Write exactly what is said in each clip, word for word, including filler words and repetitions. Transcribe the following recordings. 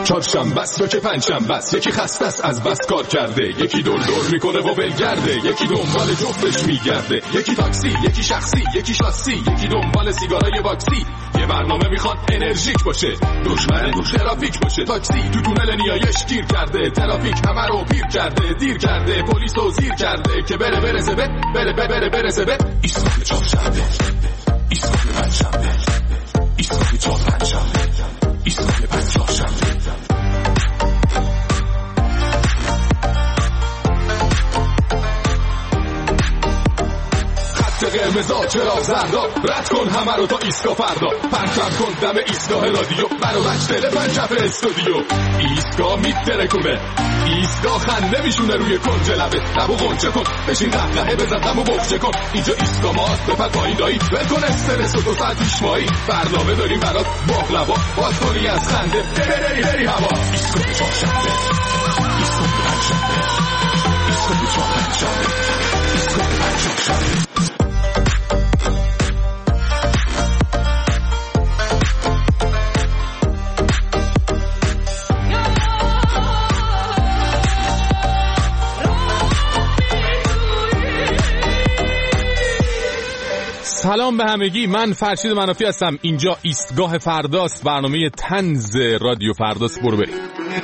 چهارشنبه است یا که پنجشنبه است، یکی خسته است از بس کار کرده، یکی دور دور میکنه و ولگرده، یکی دنبال جفتش میگرده، یکی تاکسی، یکی شخصی، یکی شاسی، یکی دنبال سیگارای واکسی. یه برنامه میخواد انرژیک باشه، دشمن دوش ترافیک باشه. تاکسی تو تونل نیایش گیر کرده، ترافیک همه رو پیر کرده، دیر کرده، پلیس رو زیر کرده که بره برسه به بره بره بره برسه به ایستگاه چهارشنبه، ایستگاه پنجشنبه، ایستگاه چهارشنبه، ایستگاه پنجشنبه. قرمزا چراغ زردا، رد کن همه رو تا ایستگاه فردا، پرچم کن دم ایستگاه رادیو، برو بچ تلفن کف استودیو. ایستگاه میترکونه، ایستگاه خنده میشونه روی کنج لبه، لبو غنچه کن، بشین قهقهه بزن غمو بخچه کن. اینجا ایستگاه ماست، بپر پایین دایی، ول کن استرس و دو ساعت پیشمایی، برنامه داریم برات باقلوا، باز کنی از خنده بری بری هوا. ایستگاه چهارشنبه، ایستگاه پنجشنبه، ایستگاه چهارشنبه، ایستگاه پنجشنبه. سلام به همگی، من فرشید منافی هستم. اینجا ایستگاه فرداست، برنامه طنز رادیو فرداست. برو بریم.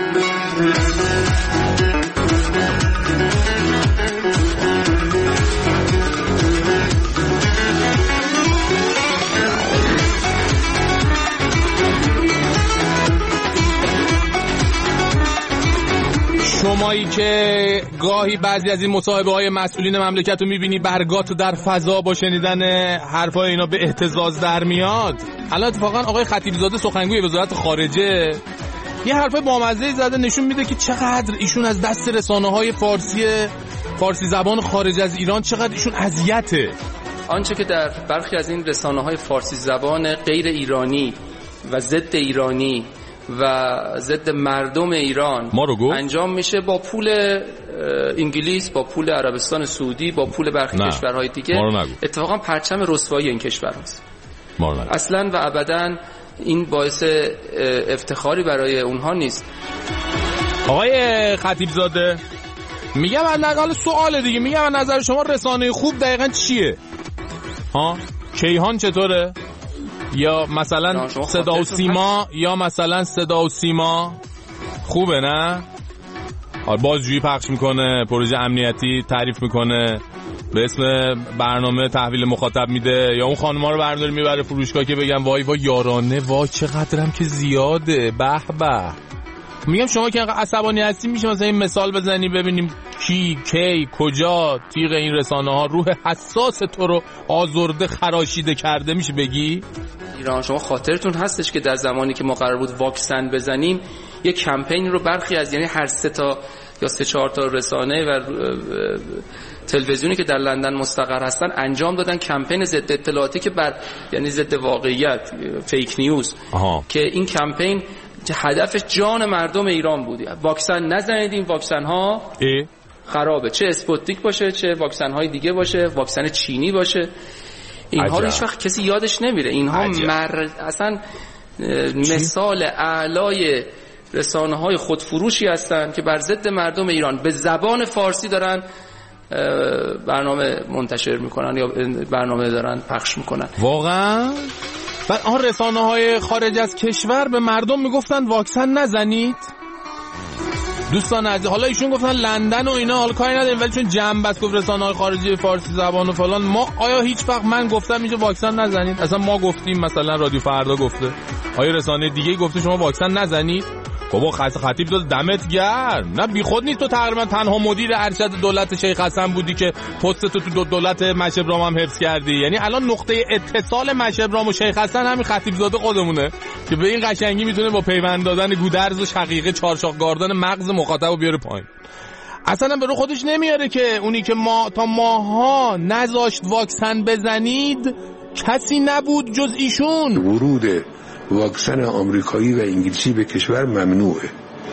شمایی که گاهی بعضی از این مصاحبه های مسئولین مملکت رو میبینی برگات در فضا با شنیدن حرفای اینا به اهتزاز در میاد. الان اتفاقا آقای خطیب زاده سخنگوی وزارت خارجه یه حرفای بامزه‌ای زده، نشون میده که چقدر ایشون از دست رسانه‌های فارسی فارسی زبان خارج از ایران چقدر ایشون اذیته. آنچه که در برخی از این رسانه‌های فارسی زبان غیر ایرانی و ضد ایرانی و ضد مردم ایران انجام میشه با پول انگلیس، با پول عربستان سعودی، با پول برخی کشورهای دیگه، اتفاقا پرچم رسوایی این کشور هست. اصلا و ابدا این باعث افتخاری برای اونها نیست. آقای خطیب زاده میگم حداقل سوال دیگه، میگم از نظر شما رسانه خوب دقیقاً چیه؟ ها کیهان چطوره؟ یا مثلا صدا و سیما، یا مثلا صدا و سیما خوبه نه؟ بازجویی پخش میکنه، پروژه امنیتی تعریف میکنه، به اسم برنامه تحویل مخاطب میده، یا اون خانوما رو برداره میبره فروشگاه که بگم وای وای یارانه، وای چقدرم که زیاده، به به. میگم شما که عصبانی هستی میشه مثلا این مثال بزنی ببینیم کی کی کجا تیغ این رسانه ها روح حساس تو رو آزرده خراشیده کرده، میشه بگی؟ ایران شما خاطرتون هستش که در زمانی که ما قرار بود واکسن بزنیم یه کمپین رو برخی از یعنی هر سه تا یا سه چهار تا رسانه و تلویزیونی که در لندن مستقر هستن انجام دادن، کمپین ضد اطلاعاتی که بر یعنی ضد واقعیت، فیک نیوز. آها. که این کمپین هدفش جان مردم ایران بود. واکسن نزنید، این واکسن ها ای؟ خرابه، چه اسپوتنیک باشه، چه واکسن های دیگه باشه، واکسن چینی باشه. اینها رو هیچ وقت کسی یادش نمیره. اینها مر... اصلا مثال اعلای رسانه های خودفروشی هستن که بر ضد مردم ایران به زبان فارسی دارن برنامه منتشر میکنن یا برنامه دارن پخش میکنن. واقعا؟ بعد آن رسانه های خارج از کشور به مردم میگفتن واکسن نزنید. دوستان عزیز، حالا ایشون گفتن لندن و اینا، حالا کاری نداریم، ولی چون جمع بس گفت رسانه‌های خارجی فارسی زبان و فلان، ما آیا هیچ وقت من گفتم اینجا واکسن نزنید؟ اصلا ما گفتیم مثلا رادیو فردا گفته؟ آیا رسانه دیگه گفته شما واکسن نزنید؟ بابا خطیب داد دمت گرم، نه بیخود نیست. تو تقریبا تنها مدیر ارشد دولت شیخ حسن بودی که پست تو تو دولت مشهبرام هم حفظ کردی. یعنی الان نقطه اتصال مشهبرام و شیخ حسن همین خطیب زاده خودمونه که به این قشنگی میتونه با پیوند دادن گودرز و شقیقه چارشاق گاردان مغز مخاطبو بیاره پایین. اصلا به رو خودش نمیاره که اونی که ما تا ماها نذاشت واکسن بزنید کسی نبود جز ایشون. ورود واکسن آمریکایی و انگلیسی به کشور ممنوعه.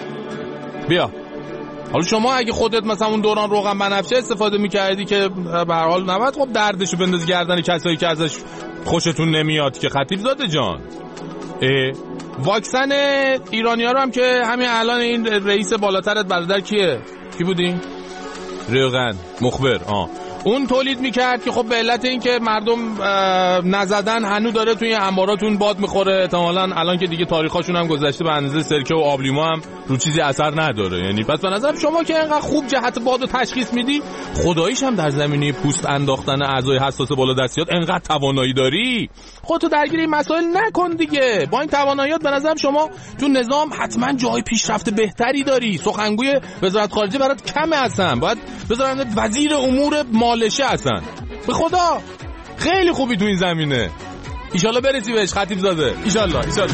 بیا حالا شما اگه خودت مثلا اون دوران روغن بنفشه استفاده میکردی که به هر حال نباید خب دردشو بندازی گردن کسایی که ازش خوشتون نمیاد که خطیب زاده جان. واکسن ایرانی‌ها رو هم که همین الان این رئیس بالاترت برادر کیه؟ کی بودین؟ ریغن مخبر آه اون تولید میکرد که خب به علت این که مردم نزدن هنوز داره توی انباراتون باد میخوره، احتمالاً الان که دیگه تاریخاشون هم گذشته به اندازه سرکه و آبلیمو هم رو چیزی اثر نداره. یعنی پس به نظرم شما که اینقدر خوب جهت بادو تشخیص میدی، خداییش هم در زمینه پوست انداختن اعضای حساس بالا دستیات انقدر توانایی داری، خودتو درگیر این مسائل نکن دیگه. با این تواناییات به نظرم شما تو نظام حتما جای پیشرفت بهتری داری. سخنگوی وزارت خارجه برات کمه، اصلا باید بذارن وزیر امور مالشه، اصلا به خدا خیلی خوبی تو این زمینه. ایشالله برسی بهش خطیب زاده، ایشالله ایشالله.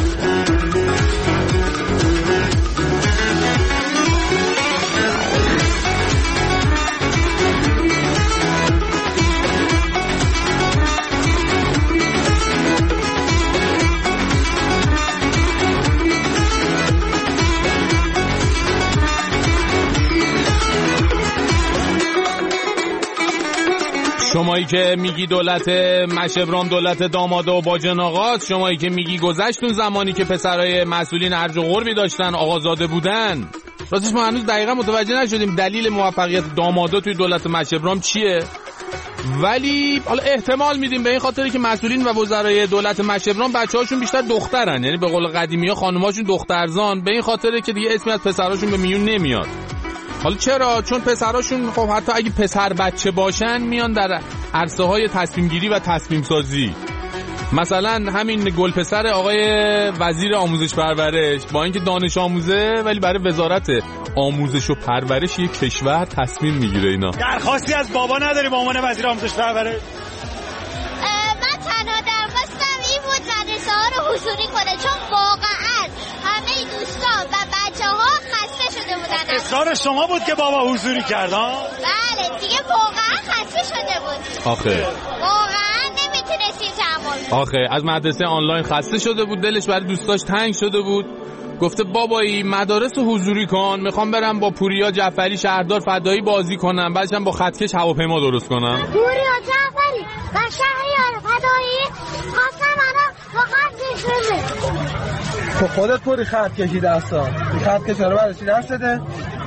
شمایی که میگی دولت مشبرام دولت داماده و باجن آقاست، شمایی که میگی گذشتون زمانی که پسرای مسئولین ارج و قربی داشتن آقازاده بودن، راستش ما هنوز دقیقا متوجه نشدیم دلیل موفقیت داماده توی دولت مشبرام چیه، ولی حالا احتمال میدیم به این خاطری که مسئولین و وزرای دولت مشبرام بچه‌هاشون بیشتر دخترن، یعنی به قول قدیمی‌ها خانم‌هاشون دخترزان، به این خاطره که دیگه اسمی از پسراشون به میون نمیاد. حالا چرا؟ چون پسراشون خب حتی اگه پسر بچه باشن میان در عرصه های تصمیم گیری و تصمیم سازی. مثلا همین گل پسر آقای وزیر آموزش پرورش با اینکه دانش آموزه ولی برای وزارت آموزش و پرورش یک کشور تصمیم میگیره. اینا درخواستی از بابا نداری با عنوان وزیر آموزش پرورش؟ من تنها درخواستم این بود مدرسه ها رو حضوری کنه، چون واقعا همه دوستان و بچه ها خسته شده بودن. اصرار شما بود که بابا حضوری کرد ها؟ بله دیگه واقعا خسته شده بود. آخه واقعا نمیتونستیم تحمل. آخه از مدرسه آنلاین خسته شده بود، دلش برای دوستاش تنگ شده بود، گفته بابایی مدارس حضوری کن، میخوام برم با پوریا جعفری شهردار فدایی بازی کنم، بعدش با خطکش هواپیما درست کنم. پوریا جعفری و شهریار فدایی خواستم منم با خطکش بده. تو خودت پوری خط کشی دستا، این خط کش رو برای چی دست ده؟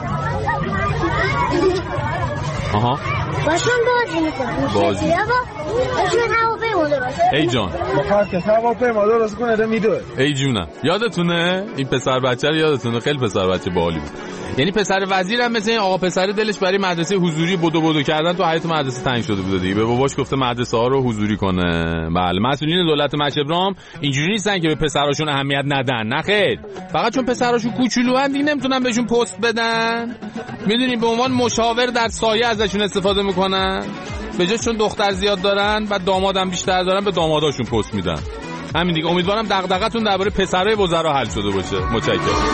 آها باشون بازی میکنم بازی باشون هواپیما درست ای جان با خط کش هواپیما درست کنه ده میدوه. ای جونم یادتونه این پسر بچه رو؟ یادتونه خیلی پسر بچه باحالی بود. یعنی پسر وزیر هم مثل این آقا پسر دلش برای مدرسه حضوری بدو بدو کردن تو حیاط مدرسه تنگ شده بود دیگه، به باباش گفته مدرسه ها رو حضوری کنه. بله مسئولین دولت مشبرام اینجوری نیستن که به پسراشون اهمیت ندن، نه خیر، فقط چون پسراشون کوچولوان دیگه نمیتونن بهشون پست بدن، میدونی به عنوان مشاور در سایه ازشون استفاده میکنن، به جاش چون دختر زیاد دارن و دامادم بیشتر دارن به داماداشون پست میدن. همین دیگه. امیدوارم دغدغه‌تون درباره پسرای وزرا حل شده باشه. متشکرم.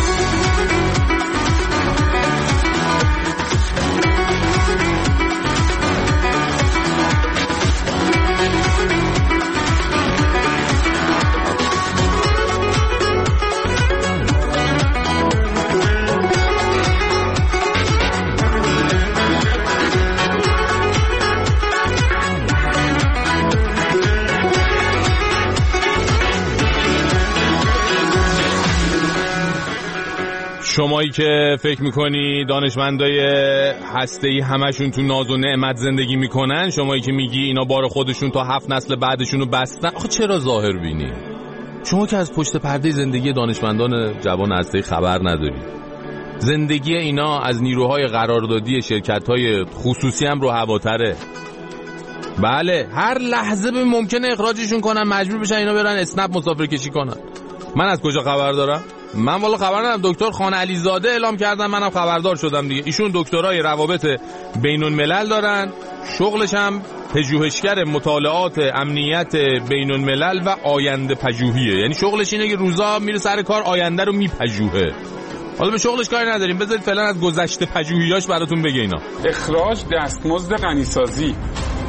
شمایی که فکر میکنی دانشمندای هسته‌ای همشون تو ناز و نعمت زندگی میکنن، شمایی که میگی اینا بار خودشون تا هفت نسل بعدشونو بستن، آخه چرا ظاهر بینی؟ شما که از پشت پرده زندگی دانشمندان جوان هسته‌ای خبر نداری. زندگی اینا از نیروهای قراردادی شرکت‌های خصوصی هم رو هواتره. بله هر لحظه به ممکنه اخراجشون کنن، مجبور بشن اینا برن اسنپ مسافر کشی کنن. من از کجا خبر دارم؟ من والا خبر ندارم. دکتر خان علیزاده اعلام کردن، منم خبردار شدم دیگه. ایشون دکترای روابط بین الملل دارن، شغلش هم پژوهشگر مطالعات امنیت بین الملل و آینده پژوهیه. یعنی شغلش اینه که روزا میره سر کار آینده رو میپژوهه. حالا به شغلش کاری نداریم، بذارید فعلا از گذشته پژوهیاش براتون بگه اینا. اخراج دستمزد غنیسازی،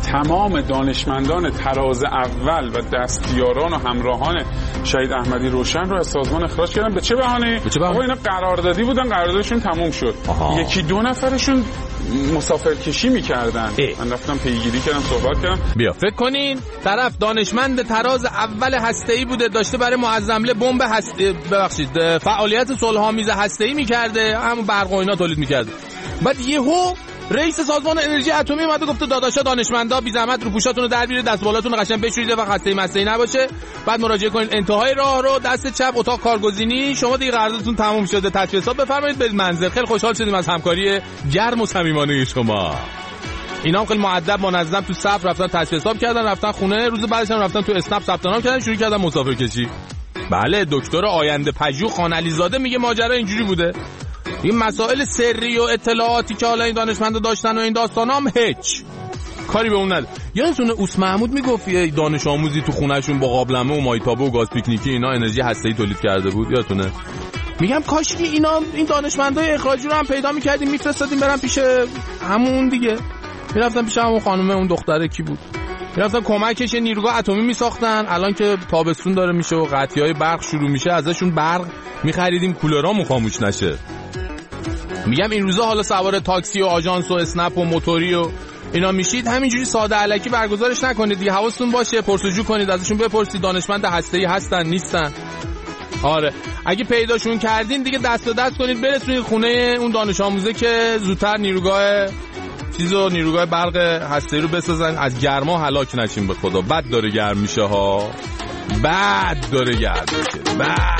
تمام دانشمندان تراز اول و دستیاران و همراهان شهید احمدی روشن رو از سازمان اخراج کردن. به چه بهانه‌ای؟ آقا اینا قراردادی بودن، قراردادشون تموم شد. آها. یکی دو نفرشون مسافرکشی میکردن. من رفتم پیگیری کردم، صحبت کردم. بیا فکر کنین طرف دانشمند تراز اول هسته‌ای بوده، داشته برای معظمله بمب هسته ببخشید فعالیت صلح‌آمیز هسته‌ای میکرده، همون برق و اینا تولید میکرده. بعد یهو رئیس سازمان انرژی اتمی اومد گفت داداشا دانشمندا بی زحمت رو پوشاتون رو در بیارید، دست بالاتون رو قشنگ بشورید و خسته مسئله نباشه. بعد مراجعه کنید انتهای راه رو دست چپ اتاق کارگزینی، شما دیگه قراردادتون تموم شده، تطبیق حساب بفرمایید برید منزل. خیلی خوشحال شدیم از همکاری گرم و صمیمانه شما. اینا هم خیلی مؤدب منظم تو صف رفتن تطبیق حساب کردن، رفتن خونه، روز بعدش هم رفتن تو اسنپ ثبت نام کردن، شروع کردن مسافرکشی. بله دکتر آینده پژوه خان علیزاده میگه ماجرا اینجوری بوده. این مسائل سری و اطلاعاتی که حالا این دانشمندا داشتن و این داستانا هم هیچ کاری به اون نداره. یادتونه اوس محمود میگفت یه دانش آموزی تو خونهشون با قابلمه و مایتابه و گاز پیکنیکی اینا انرژی هسته‌ای تولید کرده بود، یادتونه؟ میگم کاش که اینا این دانشمندای اخراجی رو هم پیدا می‌کردیم میفرستادیم برن پیش همون دیگه، میرفتن پیش همون خانومه اون دختره کی بود، میرفتن کمکش نیروگاه اتمی میساختن. الان که تابستون داره میشه و قطعی‌های برق شروع میشه ازشون برق می‌خریدیم کولرامون خاموش نشه. میگم این روزا حالا سوار تاکسی و آژانس و اسنپ و موتوری و اینا میشید، همینجوری ساده الکی برگزارش نکنید دیگه، حواستون باشه پرسجو کنید ازشون، بپرسید دانشمند هسته‌ای هستن نیستن. آره اگه پیداشون کردین دیگه دست به دست کنید برسونید خونه اون دانش آموزه که زودتر نیروگاه چیزو نیروگاه برق هسته‌ای رو بسازن، از گرما هلاک نشیم. به خدا بد داره گرم میشه ها، بد داره گرم میشه بد.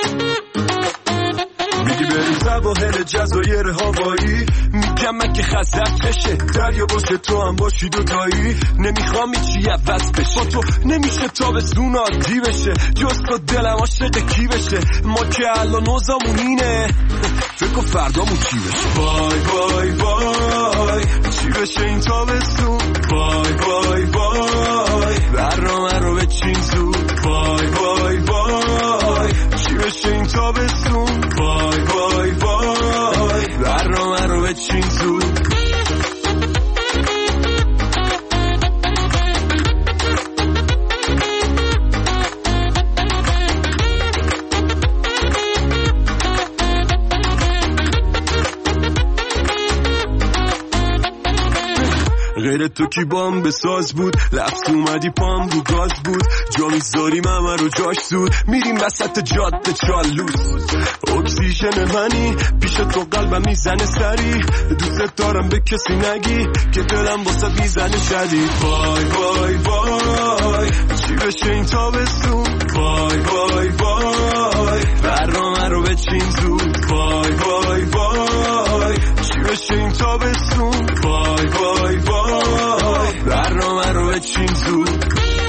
میگی بریم سواحل جزایر هوایی، میگم من که خزت بشه دریا باشه تو هم باشی دوتایی، نمیخوام چی عوض بشه با تو نمیشه تابستون عادی بشه، جز تو دلم عاشق کی بشه، ما که الان اوضاعمون اینه فکر کن فردامون چی بشه. وای وای وای چی بشه این تابستون، وای وای وای برنامه رو بچین زود، وای وای وای چی بشه این تابستون، وای وای وای برنامه رو بچین زود. غیر تو کی بام بساز بود، لفظ اومدی پام رو گاز بود، جا میذاریم همه رو جاش زود، میریم وسط جاده چالوس، اکسیژن منی پیش تو قلبم میزنه سری، دوست دارم به کسی نگی که دلم واسه میزنه شدید. وای وای وای چی بشه این تابستون، وای وای وای برنامه رو بچین زود، وای وای وای چی بشه این تابستون، وای وای وای برنامه رو بچین زود.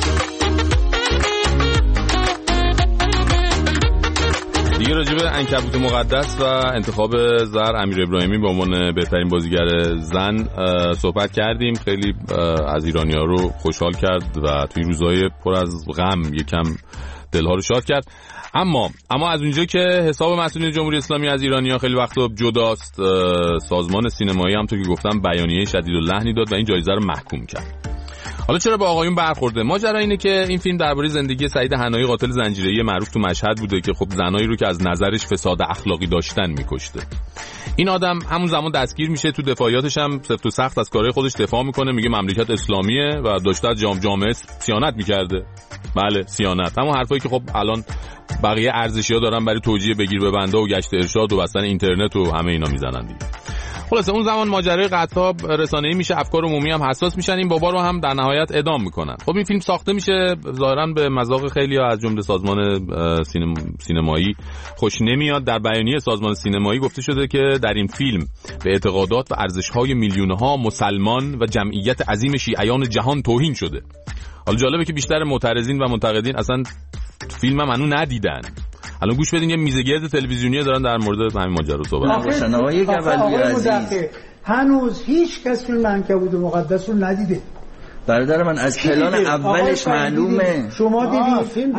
دیگه راجع به عنکبوت مقدس و انتخاب زهر امیر ابراهیمی به عنوان بهترین بازیگر زن صحبت کردیم. خیلی از ایرانی‌ها رو خوشحال کرد و توی روزهای پر از غم یکم دلها رو شاد کرد. اما اما از اونجا که حساب مسئولین جمهوری اسلامی از ایرانی‌ها خیلی وقتا جداست، سازمان سینمایی هم تو که گفتم بیانیه شدید و لحنی داد و این جایزه رو محکوم کرد. حالا چرا به آقایون برخورده؟ ماجرا اینه که این فیلم درباره زندگی سعید حنایی قاتل زنجیره‌ای معروف تو مشهد بوده که خب زنایی رو که از نظرش فساد اخلاقی داشتن می‌کشته. این آدم همون زمان دستگیر میشه، تو دفاعیاتش هم سفت و سخت از کارهای خودش دفاع میکنه، میگه مملکت اسلامیه و داشته از جام جامعه صیانت میکرده. بله صیانت، همون حرفایی که خب الان بقیه ارزشی‌ها دارن برای توجیه بگیر ببنده و گشت ارشاد و بستن اینترنت و همه اینا میزنن دیگه. خلاصه اون زمان ماجرای قطاب رسانه‌ای میشه، افکار عمومی هم حساس میشن، این بابا رو هم در نهایت اعدام میکنن. خب این فیلم ساخته میشه، ظاهرا به مذاق خیلی‌ها از جمله سازمان سینم... سینمایی خوش نمیاد. در بیانیه سازمان سینمایی گفته شده که در این فیلم به اعتقادات و ارزش‌های میلیون‌ها مسلمان و جمعیت عظیم شیعیان جهان توهین شده. حالا جالبه که بیشتر معترضین و منتقدین اصلا فیلم هم هنوز ندیدن. الان گوش بدین، یه میزگرد تلویزیونی دارن در مورد همین ماجرا صحبت می‌کنن. آقای گوهری عزیز، هنوز هیچ کس فیلم عنکبوت مقدس رو ندیده. برادر من از پلان اولش معلومه. شما دیدید؟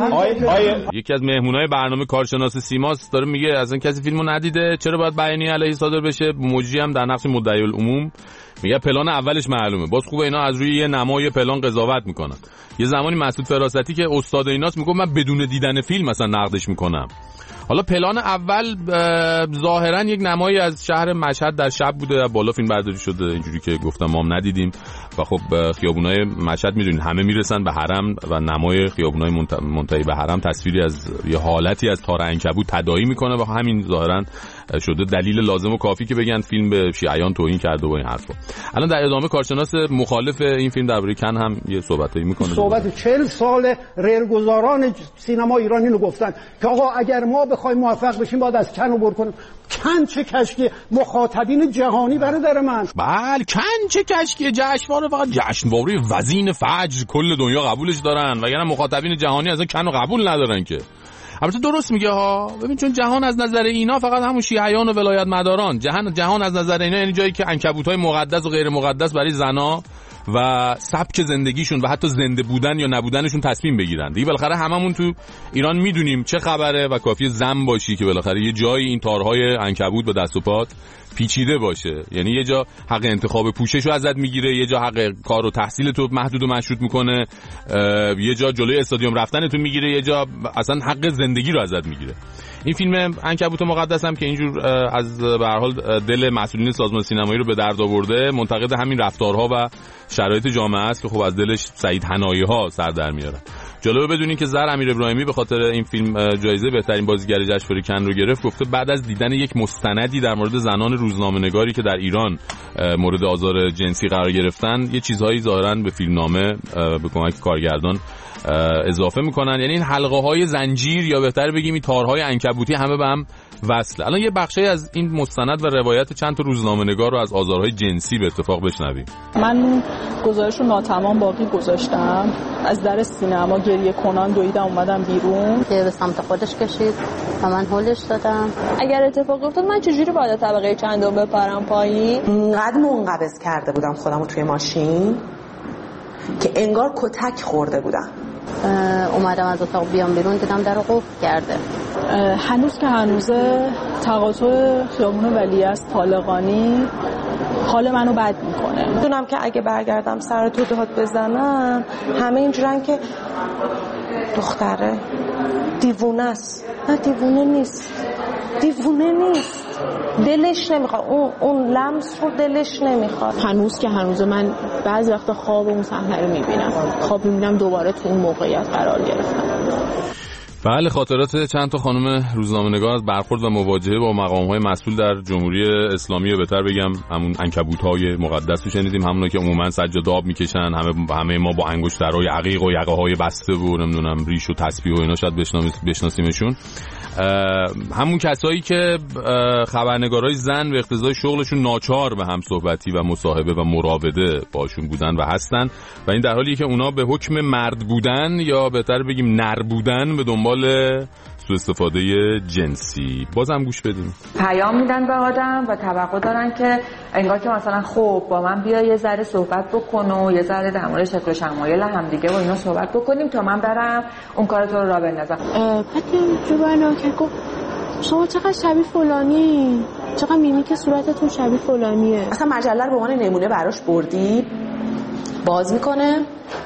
یکی از مهمونای برنامه کارشناس سیماس داره میگه اصلا کسی فیلمو ندیده چرا باید بیانیه علیه صادر بشه. موجی هم در نقش مدعی العموم میگه پلان اولش معلومه. باز خوبه اینا از روی یه نمای پلان قضاوت میکنن. یه زمانی مسعود فراستی که استاد ایناست میگه من بدون دیدن فیلم مثلا نقدش میکنم. حالا پلان اول ظاهرا یک نمایی از شهر مشهد در شب بوده، بالا فیلم برداری شده اینجوری که گفتم ما هم ندیدیم و خب خیابونای مشهد میدونین همه میرسن به حرم و نمای خیابونای منتهی به حرم تصویری از یه حالتی از تار عنکبوت تداعی میکنه و همین ظاهرا شده دلیل لازم و کافی که بگن فیلم به شیعیان توهین کرده و این حرفا. الان در ادامه کارشناس مخالف این فیلم درباره کن هم یه صحبتایی میکنه. صحبت چهل سال ریلگذاران سینما ایرانی رو گفتن که آقا اگر ما بخوایم موفق بشیم باید از کن عبور کنیم. کن چه کشکی مخاطبین جهانی برادر من. بله کن چه کشکی جشنواره فقط جشنواره وزین فجر کل دنیا قبولش دارن وگرنه مخاطبین جهانی از کن رو قبول ندارن که. البته درست میگه ها. ببین چون جهان از نظر اینا فقط همون شیعیان و ولایت مداران. جهان جهان از نظر اینا یعنی جایی که عنکبوت‌های مقدس و غیر مقدس برای زنا و سبک زندگیشون و حتی زنده بودن یا نبودنشون تصمیم بگیرن. دیگه بالاخره هممون تو ایران میدونیم چه خبره و کافیه زن باشی که بالاخره یه جایی این تارهای عنکبوت به دست و پات پیچیده باشه. یعنی یه جا حق انتخاب پوشش رو ازت میگیره، یه جا حق کار و تحصیل تو محدود و مشروط میکنه، یه جا جلوی استادیوم رفتن تو میگیره، یه جا اصلا حق زندگی رو ازت میگیره. این فیلم عنکبوت مقدس هم که اینجور از به هر حال دل مسئولین سازمان سینمایی رو به درد آورده، منتقد همین رفتارها و شرایط جامعه است که خب از دلش سعید حنایی ها سر در میاره. جالبه بدونین که زر امیر ابراهیمی به خاطر این فیلم جایزه بهترین بازیگر جشنواره کن رو گرفت. گفته بعد از دیدن یک مستندی در مورد زنان روزنامه‌نگاری که در ایران مورد آزار جنسی قرار گرفتن یه چیزهایی ظاهرا به فیلمنامه به کمک کارگردان اضافه میکنن. یعنی این حلقه های زنجیر یا بهتر بگیم این تارهای عنکبوتی همه به هم وصله. الان یه بخشی از این مستند و روایت چند تا روزنامه‌نگار رو از آزارهای جنسی به اتفاق بشنویم. من گزارش رو ناتمام باقی گذاشتم، از در سینما گریه کنان دویدم اومدم بیرون که به سمت خودش کشید و من هولش دادم. اگر اتفاق افتاد من چجوری باید طبقه چندم بپرم پایین؟ انقدر منقبض کرده بودم خودمو توی ماشین که انگار کتک خورده بودم. اومدم از اتاق بیام بیرون دیدم در رو قفل کرده. هنوز که هنوزه تقاطع خیابون ولیعصر طالقانی حال منو بد میکنه. میدونم که اگه برگردم سر تو داد بزنم همه اینجورن که دختره دیوونه است. نه دیوونه نیست، دیوونه نیست، دلش نمیخواد اون اون لمس رو دلش نمیخواد. هنوز که هنوز من بعضی وقتا خواب اون صحنه رو میبینم، خواب میبینم دوباره تو اون موقعیت قرار گرفتم. بله خاطرات چند تا خانم روزنامه‌نگار از برخورد و مواجهه با مقام‌های مسئول در جمهوری اسلامی یا بهتر بگم همون عنکبوت‌های مقدس رو شنیدیم، همونا که عموما سجاده آب میکشن، همه همه ما با انگشترهای عقیق و یقه‌های بسته و نمیدونم ریش و تسبیح و اینا شاید بشناسیمشون. همون کسایی که خبرنگارای زن به اقتضای شغلشون ناچار به هم صحبتی و مصاحبه و مراوده باشون بودن و هستن و این در حالیه که اونا به حکم مرد بودن یا بهتر بگیم نر بودن به دنبال سوء استفاده جنسی. بازم گوش بدیم. پیام میدن به آدم و توقع دارن که انگار که مثلا خب با من بیا یه ذره صحبت بکن و یه ذره در مورد شکل و شمایل همدیگه و اینا صحبت بکنیم تا من برم اون کار تو رو راه بندازم. بعد جوبانا که گفت شما چقدر شبیه فلانی، چقدر میمیک صورتتون شبیه فلانیه. اصلا مجله رو به عنوان نمونه براش بردی، باز میکنه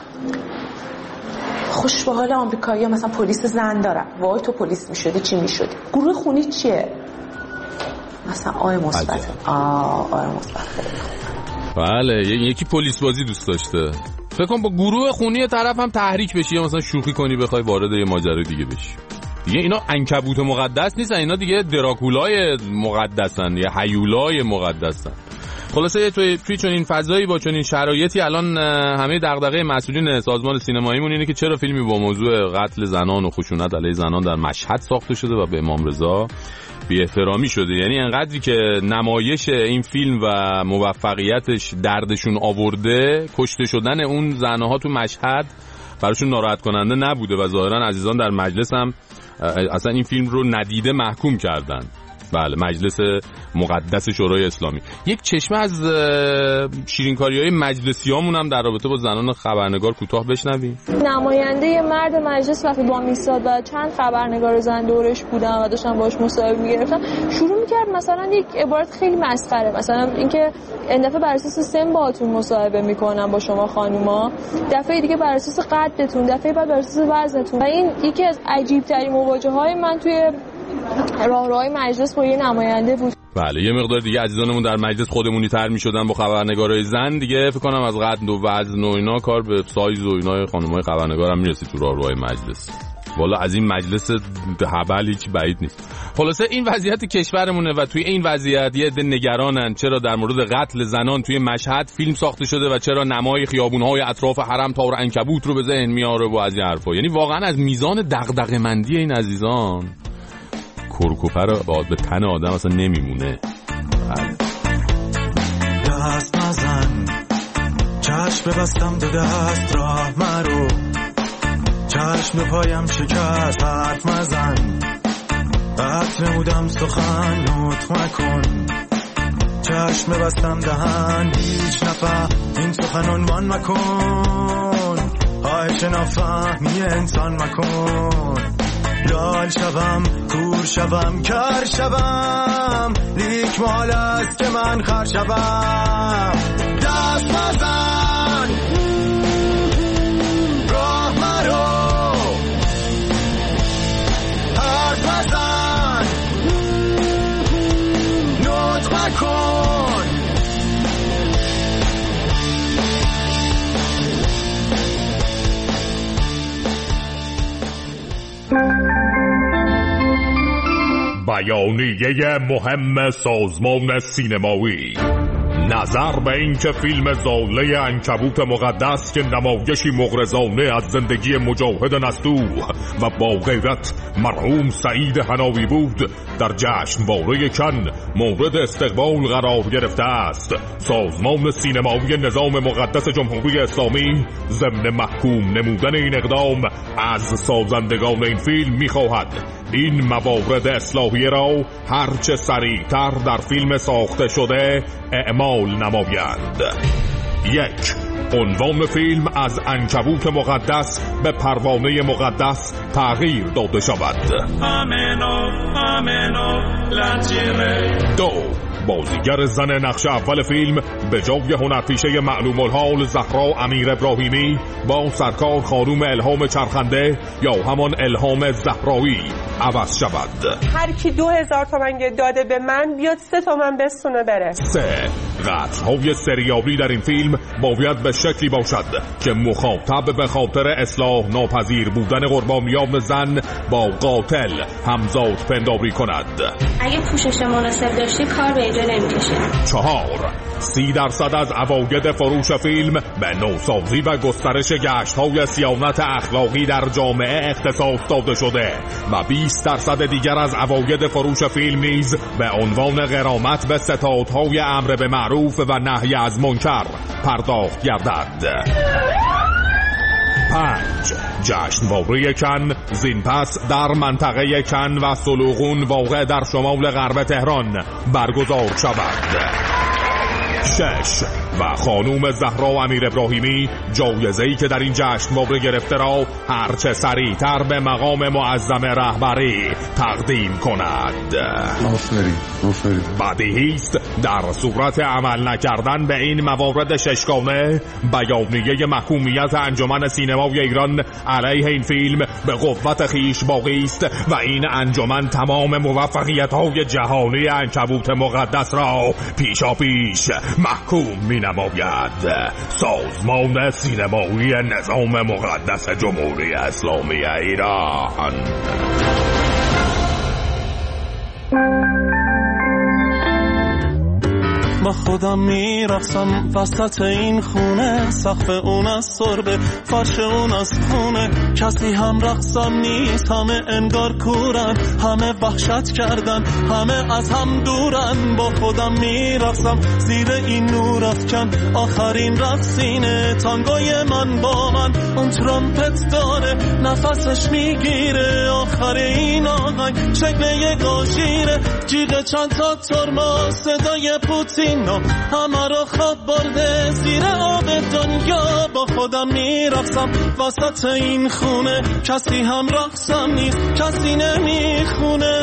خوش به حال آمریکایی‌ها مثلا پلیس زن دارن، وای تو پلیس میشدی چی میشدی؟ گروه خونی چیه؟ مثلا آی مثبت. آه آی مثبت. بله یکی پلیس بازی دوست داشته. فکر کنم با گروه خونی طرف هم تحریک بشی یا مثلا شوخی کنی بخوای وارد یه ماجرا دیگه بشی. دیگه اینا عنکبوت مقدس نیستن، اینا دیگه دراکولای مقدسن یا هیولای مقدسن. خلاصه توی توی چنین فضایی با چنین شرایطی الان همه دغدغه مسئولین سازمان سینماییمون اینه که چرا فیلمی با موضوع قتل زنان و خشونت علیه زنان در مشهد ساخته شده و به امام رضا بی احترامی شده. یعنی انقدری که نمایش این فیلم و موفقیتش دردشون آورده، کشته شدن اون زنها تو مشهد براشون ناراحت کننده نبوده و ظاهرا عزیزان در مجلس هم اصلا این فیلم رو ندیده محکوم کردن. بله، مجلس مقدس شورای اسلامی. یک چشمه از شیرینکاری‌های مجلسیامون هم در رابطه با زنان خبرنگار کوتاه بشنویم. نماینده مرد مجلس وقتی با میستاد و چند خبرنگار زن دورش بودن و داشتن باهاش مصاحبه می‌گرفتن، شروع می‌کرد مثلا یک عبارت خیلی مسخره، مثلا اینکه این دفعه بر اساس سن باهاتون مصاحبه می‌کنم با شما خانوما، دفعه دیگه بر اساس قدتون، دفعه بعد بر اساس وزنتون. و این یکی از عجیب‌ترین مواجهه‌های من توی راهروهای مجلس با یه نماینده بود. بله، یه مقدار دیگه عزیزانمون در مجلس خودمونی تر می‌شدن با خبرنگارای زن دیگه، فکر کنم از قد و وزن و اینا کار به سایز و اینا خانم‌های خبرنگار هم میرسید تو راهروهای مجلس. والا از این مجلس هبل هیچ بعید نیست. خلاصه این وضعیت کشورمونه و توی این وضعیت یه عده نگرانن چرا در مورد قتل زنان توی مشهد فیلم ساخته شده و چرا نمای خیابون‌های اطراف حرم تار عنکبوت رو به ذهن میاره و از این حرفا. یعنی واقعا از میزان دغدغه‌مندی این عزیزان کرکوپر باید به تن آدم اصلا نمیمونه. دست نزن، چشم ببستم دو دست راه مرو، چشم پایم شکست حرف مزن، قط نمودم سخن نطق مکن، چشم ببستم دهن هیچ نفهم این سخن عنوان مکن، خواهش نافهمی انسان مکن، لال شوم کور شوم کر شوم، لیک مال است که من خر شوم، دست مزن راه مرو، حرف مزن نطق مکن، بیانیه مهم سازمان سینمایی. نظر به این که فیلم زاله عنکبوت مقدس که نمایشی مغرضانه از زندگی مجاهد نستوه و با غیرت مرحوم سعید حناوی بود در جشنواره کن مورد استقبال قرار گرفته است، سازمان سینمایی نظام مقدس جمهوری اسلامی ضمن محکوم نمودن این اقدام از سازندگان این فیلم می‌خواهد این موارد اصلاحیه را هرچه سریعتر در فیلم ساخته شده اعمال نمایند. یک، عنوان فیلم از عنکبوت مقدس به پروانه مقدس تغییر داده شود. دو، بازیگر زن نقش اول فیلم به جای هنرپیشه معلوم الحال زهرا امیر ابراهیمی با سرکار خانوم الهام چرخنده یا همان الهام زهرایی عوض شود. هر کی دو هزار تومن داده به من بیاد سه تومن بستونه بره. سه، قتل‌های سریالی در این فیلم باید به شکلی باشد که مخاطب به خاطر اصلاح ناپذیر بودن قربانیان زن با قاتل همزاد پنداری کند. اگه پوشش مناسب داشتی کار به اینجا نمیکشه. چهار، سی درصد از عواید فروش فیلم به نوسازی و گسترش گشت‌های صیانت اخلاقی در جامعه اختصاص داده شده و بیست درصد دیگر از عواید فروش فیلم نیز به عنوان غرامت به ستادهای امر به معروف و نهی از منکر پرداخت گردد. پنج، جشنواره کن زین پس در منطقه کن و سلوغون واقع در شمال غرب تهران برگزار شود. شش، و خانوم زهرا امیر ابراهیمی جایزه‌ای که در این جشنواره گرفته را هرچه سریعتر به مقام معظم رهبری تقدیم کند. آفرین آفرین. بدیهی است در صورت عمل نکردن به این موارد ششگانه بیانیه محکومیت انجمن سینمای ایران علیه این فیلم به قوت خیش باقی است و این انجمن تمام موفقیت‌های جهانی عنکبوت مقدس را پیشا پیش محکوم می نماید. سازمان سینمایی نظام مقدس جمهوری اسلامی ایران. با خودم میرقصم وسط این خونه، سقف اون از سربه، فرش اون از خونه، کسی هم رقصم نیست، همه انگار کورن، همه وحشت کردن، همه از هم دورن. با خودم میرقصم زیر این نور افکن، آخرین رقصینه تانگوی من با من، اون ترامپت داره نفسش میگیره، آخر این آن آهنگ چکنه گاجیره جیغ چند تا ترما صدای پوتینا همه رو خواب برده زیر آب دنیا با خودم میرقصم وسط این خونه کسی هم رقصم نیست کسی نمیخونه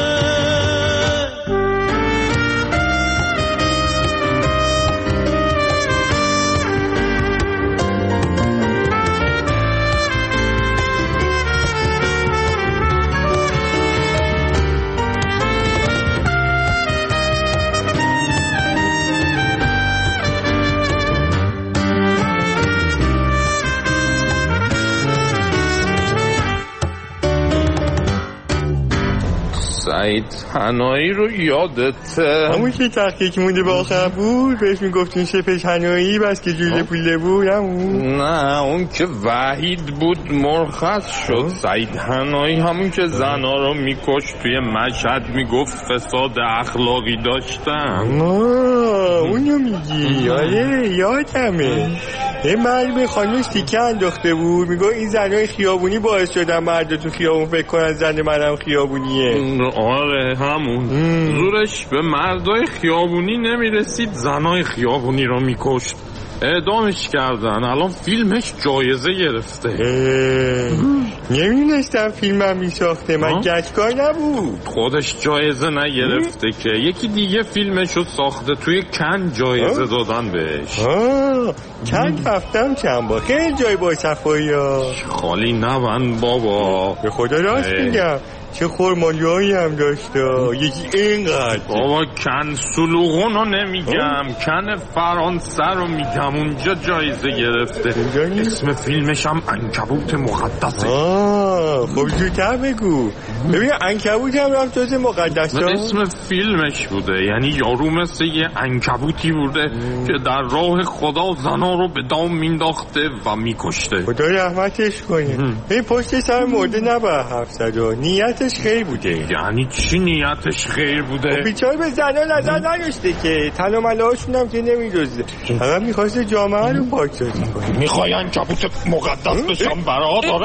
سعید حنایی رو یادته؟ همون که تحقیق مونده با آخر بود بهش میگفتین شپش حنایی بس که جوله پوله بود همون؟ نه اون که وحید بود مرخص شد. سعید حنایی همون که زنا رو میکشت توی مشهد میگفت فساد اخلاقی داشتن. اونو میگی؟ آره یادمه. یه مرد به خانمش تیکه انداخته بود میگو این زنای خیابونی باعث شدن مرد تو خیابون فکر کنن زن منم خیابونیه. آره همون ام. زورش به مردای خیابونی نمیرسید زنای خیابونی رو میکشت اعدامش کردن الان فیلمش جایزه گرفته. نمیدونستم فیلمم میساخته من گچکای نبود. خودش جایزه نگرفته ام. که یکی دیگه فیلمشو ساخته توی کن جایزه ام. دادن بهش. کن رفتم چند با خیلی جای با صفایی ها خالی نبند بابا به خدا راست میگم چه خورمالیایی هم داشته یکی اینقدر بابا کن سلوغون رو نمیگم کن فرانسه رو میگم اونجا جایزه گرفته اسم فیلمش هم عنکبوت مقدسه. آه خب زودتر بگو ببین عنکبوت هم رفت جز مقدس ها اسم فیلمش بوده یعنی یارو مثل یه عنکبوتی بوده ام. که در راه خدا زنا رو به دام مینداخته و میکشته. خدا رحمتش کنه. این پشت سر مرده نباید حرف زد نیت نیتش خیر بوده. یعنی چی نیتش خیر بوده؟ بیچاره به زنا نظر نداشته که تن و مله هاشون هم که نمیدوزده فقط میخواسته جامعه رو پاکسازی کنه. میخوای عنکبوت مقدس بشم برات؟ آره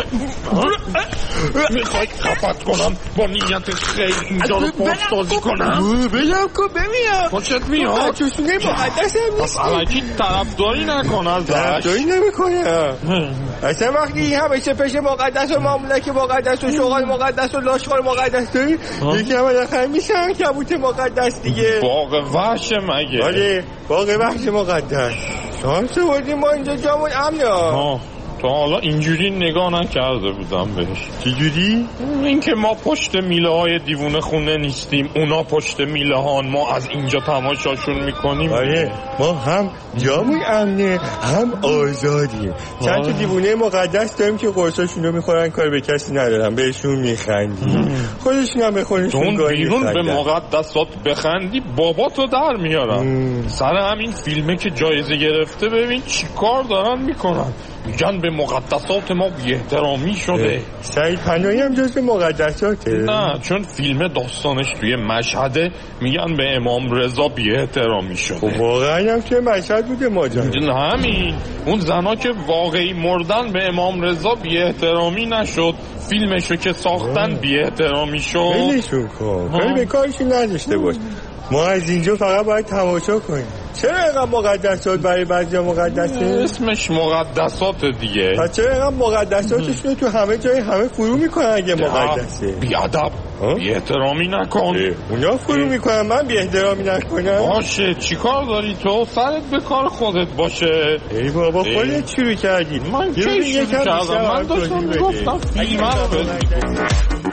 میخوای خفت کنم با نیت خیر اینجا رو پاکسازی کنم؟ بلم کن ببینم خوشت میاد؟ چشونه مقدس هم نیستی پس علکی طرفداری نکن ازش. طرفداری نمیکنم اصلا وقتی همیشه پیش مقدس و ماملک مقدس و شغال مقدس و لاشخار مقدس داری یکی هم بالاخره میشه عنکبوت مقدس دیگه. باغ وحش مگه؟ آره باغ وحش مقدس. شانس بودیم ما اینجا جامون امنه. تا حالا اینجوری نگاه نکرده بودم بهش. چجوری؟ این که ما پشت میله های دیوونه خونه نیستیم اونا پشت میله هان ما از اینجا تماشاشون میکنیم. آره ما هم جامون امنه هم آزادیم. چند تا دیوونه مقدس داریم که قرصاشون رو میخورن کار به کسی ندارن بهشون میخندی خودشون هم به خودشون گاهی بیرون به مقدسات بخندی بابا تو در میارن. سر همین فیلمه که جایزه گرفته ببین چی کار دارن میکنن میگن به مقدسات ما بی احترامی شده. سعید حنایی هم جز مقدساته؟ نه چون فیلم داستانش توی مشهده میگن به امام رضا بی احترامی شده. خب واقعا هم توی مشهد بوده ماجرا. همین اون زنا که واقعی مردن به امام رضا بی احترامی نشد فیلمشو که ساختن بی احترامی شد. خیلیشون کن خیلی به کارشون نداشته باش. ما از اینجا فقط باید تماشا کنیم. چرا اینقدر مقدسات برای بعضی مقدسه؟ اسمش مقدسات دیگه. پس چرا اینقدر مقدساتشون تو همه جای همه فرو میکنن اگه مقدسه؟ بیادب بی احترامی نکن. اونا فرو میکنن من بی احترامی نکنم؟ باشه چی کار داری تو؟ سرت به کار خودت باشه. ای بابا خودت شروع کردی. من کی شروع کردم؟ من داشتم گفتم فیلمه رو بده.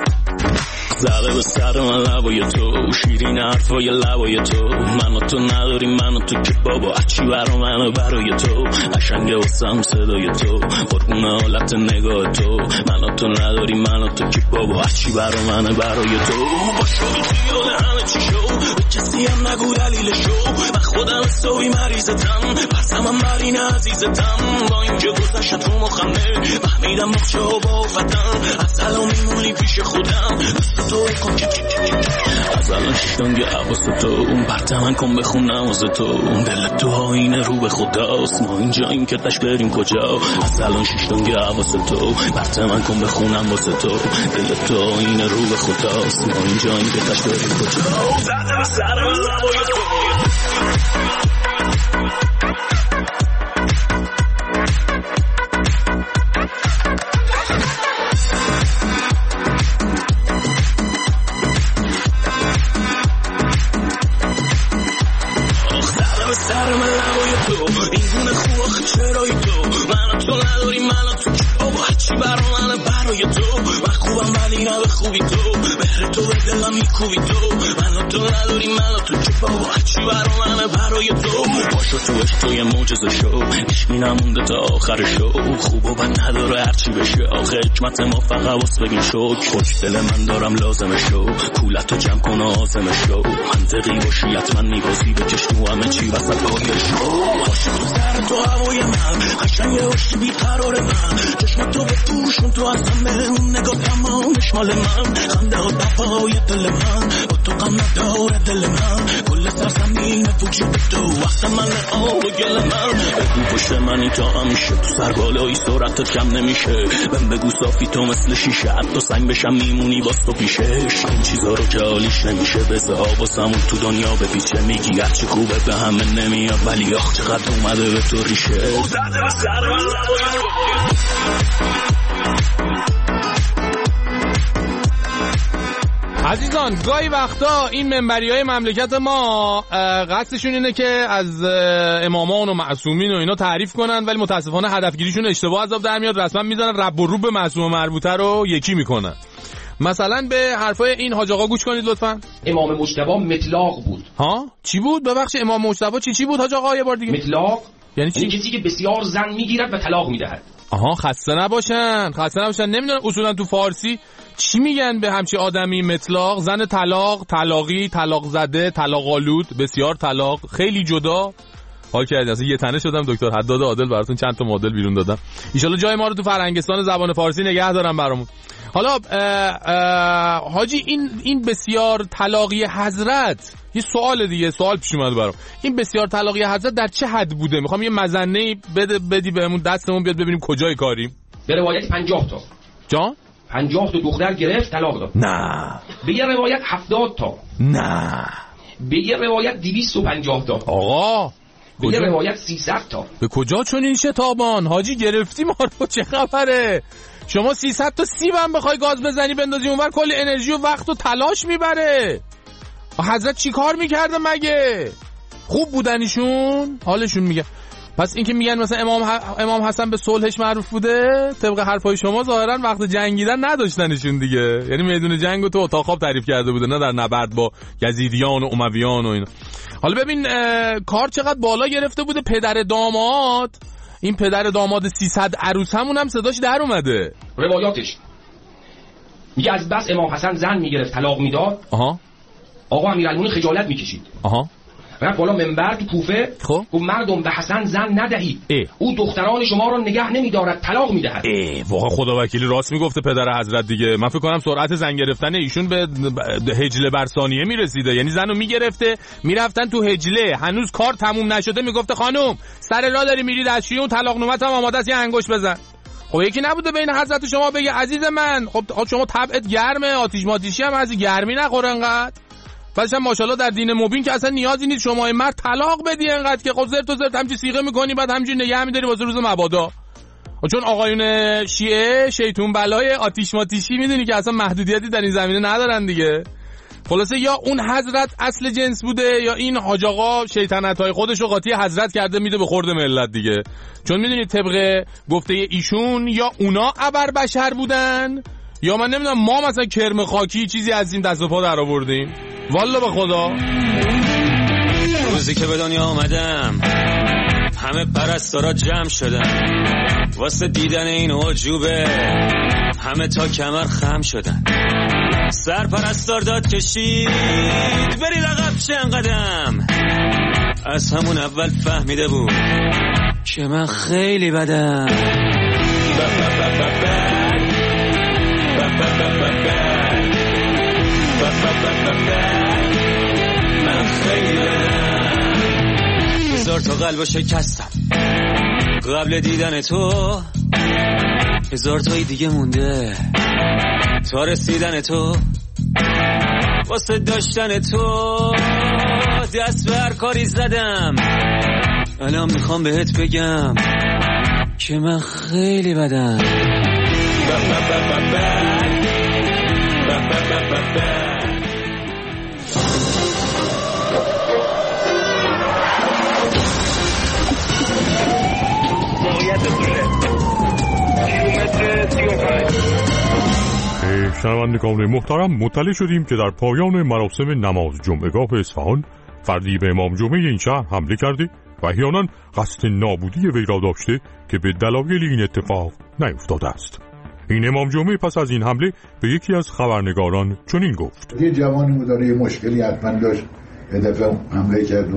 زده به سر من لبای تو شیرین حرفای لبای تو من و تو نداریم من و تو که بابا اچی برا من و برای تو قشنگه واسم صدای تو قربون حالت نگاه تو من و تو نداریم من و تو که بابا اچی برا من و برای تو با شوی خیال همه چی شو به کسی هم نگو دلیل شو من خودم سوی مریضتم پسم هم برین عزیزتم با اینکه گذشت تو مخمه فهمیدم مخشه و با فتم از سلا میمونی پیش خودم تو کن از الان شنگ حواس تو اون برتمن کن بخون نماز تو دل تو آینه رو به خداست ما اینجا این که تش بریم کجا از الان شنگ حواس تو برتمن کن بخونم واسه تو دل تو آینه رو به خداست ما اینجا این که تش بریم کجا زده به سر من لبای تو سر من لبای تو این گونه خواه چرای تو من تو نداری من تو بابا هرچی برا من برای تو من خوبم ولی نه به خوبی تو بهر تو به دلم میکوبی تو من تو نداری من تو بابا هرچی برا من برای تو باشو تو عشق یه معجزه شو هیچکی نمونده تا آخر شو خوب و بد نداره هرچی بشه آخه حکمت ما فقط واس بگین شو خوش دل من دارم لازمه شو کولتو جمع کن و آزمه شو منطقی باشی حتما میبازی بکش تو همه چی وسط پای شو عاشق تو سر تو هوای من قشنگ عشقی بیقرار من چشم تو به پوشون تو از همه اون نگاه تمامش مال من خنده ها دفای دل من با تو غم نداره دل من کل سرزمین وجود تو وقت من آب و گل من بگو پشت منی تا همیشه تو سربالایی سرعتت کم نمیشه بهم بگو صافی تو مثل شیشه حتی سنگ بشم میمونی باز تو پیشش این چیزا رو که حالیش نمیشه بزه ها باسمون تو دنیا بپیچه میگی هرچی خوبه به همه نمیاد ولی آخ چقدر اومده به تو ریشه زده به سر من عزیزان گاهی وقتا این منبریای مملکت ما قصدشون اینه که از امامان و معصومین و اینا تعریف کنن ولی متاسفانه هدفگیریشون اشتباه عذاب در میاد رسما میذارن رب و روب معصوم مربوطه رو یکی میکنن. مثلا به حرفای این حاج آقا گوش کنید لطفا. امام مجتبی مطلاق بود. ها چی بود؟ ببخش امام مجتبی چی چی بود حاج آقا یه بار دیگه؟ مطلاق یعنی چی؟ یعنی کسی که بسیار زن میگیرد و طلاق میدهد. آها خسته نباشن خسته نباشن نمیدونم اصولا تو فارسی چی میگن به همچی آدمی مطلاق زن طلاق طلاقی طلاق زده طلاق آلود بسیار طلاق خیلی جدا حال کردید اصلا یه تنه شدم دکتر حداد عادل براتون چند تا مدل بیرون دادم ان شاءالله جای ما رو تو فرهنگستان زبان فارسی نگه دارم برامون. حالا اه اه حاجی این این بسیار طلاقی حضرت یه سوال دیگه سوال پیش اومد برام این بسیار طلاقی حضرت در چه حد بوده؟ میخوام یه مزنه بده بدی بهمون دستمون بیاد ببینیم کجای کاریم. به روایت پنجاه تا جان پنجاه تا دختر گرفت طلاق داد. نه. به یه روایت هفتاد تا. نه. به یه روایت دویست و پنجاه تا. آقا به یه روایت سیصد تا. به کجا چون این شتابان حاجی گرفتی ما رو چه خبره؟ شما سیصد تا سیب هم بخوای گاز بزنی بندازی اونور کلی انرژی و وقت و تلاش میبره. حضرت چی کار میکرده مگه؟ خوب بودنیشون حالشون میگه. پس این که میگن مثلا امام ح... امام حسن به صلحش معروف بوده طبق حرفای شما ظاهرا وقت جنگیدن نداشتنشون دیگه یعنی میدون جنگو تو اتاق خواب تعریف کرده بوده نه در نبرد با یزیدیان و امویان و اینا. حالا ببین کار چقدر بالا گرفته بوده پدر داماد این پدر داماد سیصد عروس همون هم صداش در اومده روایاتش میگه از بس امام حسن زن میگرفت طلاق میداد. آها آقا امیرالمومنین خجالت میکشید. آها رفت بالا منبر تو کوفه خب گفت مردم به حسن زن ندهید او دختران شما رو نگه نمیدارد طلاق میدهد. ای واقعا خدا وکیلی راست میگفته پدر حضرت دیگه. من فکر کنم سرعت زن گرفتن ایشون به هجله بر ثانیه میرسیده یعنی زنو میگرفته میرفتن تو هجله هنوز کار تموم نشده میگفته خانم سر راه داری میری دستشویی اون طلاق نوبت هم آماده است یه انگوش بزن. خب یکی نبوده بین حضرت شما بگه عزیز من خب شما طبعت گرمه آتیش ماتیشی هم از گرمی نخور انقدر بعدش هم ماشاءالله در دین مبین که اصلا نیازی نیست شما مرد طلاق بدی انقدر که خب زرت و زرت همچی صیغه میکنی بعد همچین نگه میداری واسه روز مبادا. چون آقایون شیعه شیطون بلای آتیش ماتیشی میدونی که اصلا محدودیتی در این زمینه ندارن دیگه. خلاصه یا اون حضرت اصل جنس بوده یا این حاج آقا شیطنت‌های خودش رو قاطی حضرت کرده میده به خورد ملت دیگه. چون میدونید طبق گفته ایشون یا اونا ابر بشر بودن یا من نمیدونم ما مثلا کرم خاکی چیزی از این دست و پا در آوردیم والله به خدا. روزی که به دنیا آمدم همه پرستارا جمع شدن واسه دیدن این عجوبه همه تا کمر خم شدن سر پرستار داد کشید بری لقب چند قدم از همون اول فهمیده بود که من خیلی بدم. تا قلبو شکستم قبل دیدن تو، هزار تایی دیگه مونده تا رسیدن تو. واسه داشتن تو دست به هر کاری زدم، الان میخوام بهت بگم که من خیلی بدم. شنوندگان محترم، مطلع شدیم که در پایان مراسم نماز جمعگاه اصفهان فردی به امام جمعه این شهر حمله کرده و احیانا قصد نابودی وی را داشته که به دلایل این اتفاق نیفتاده است. این امام جمعه پس از این حمله به یکی از خبرنگاران چنین گفت: یه جوانی بود داره یه مشکلی حتما داشت، یه دفعه حمله کرد و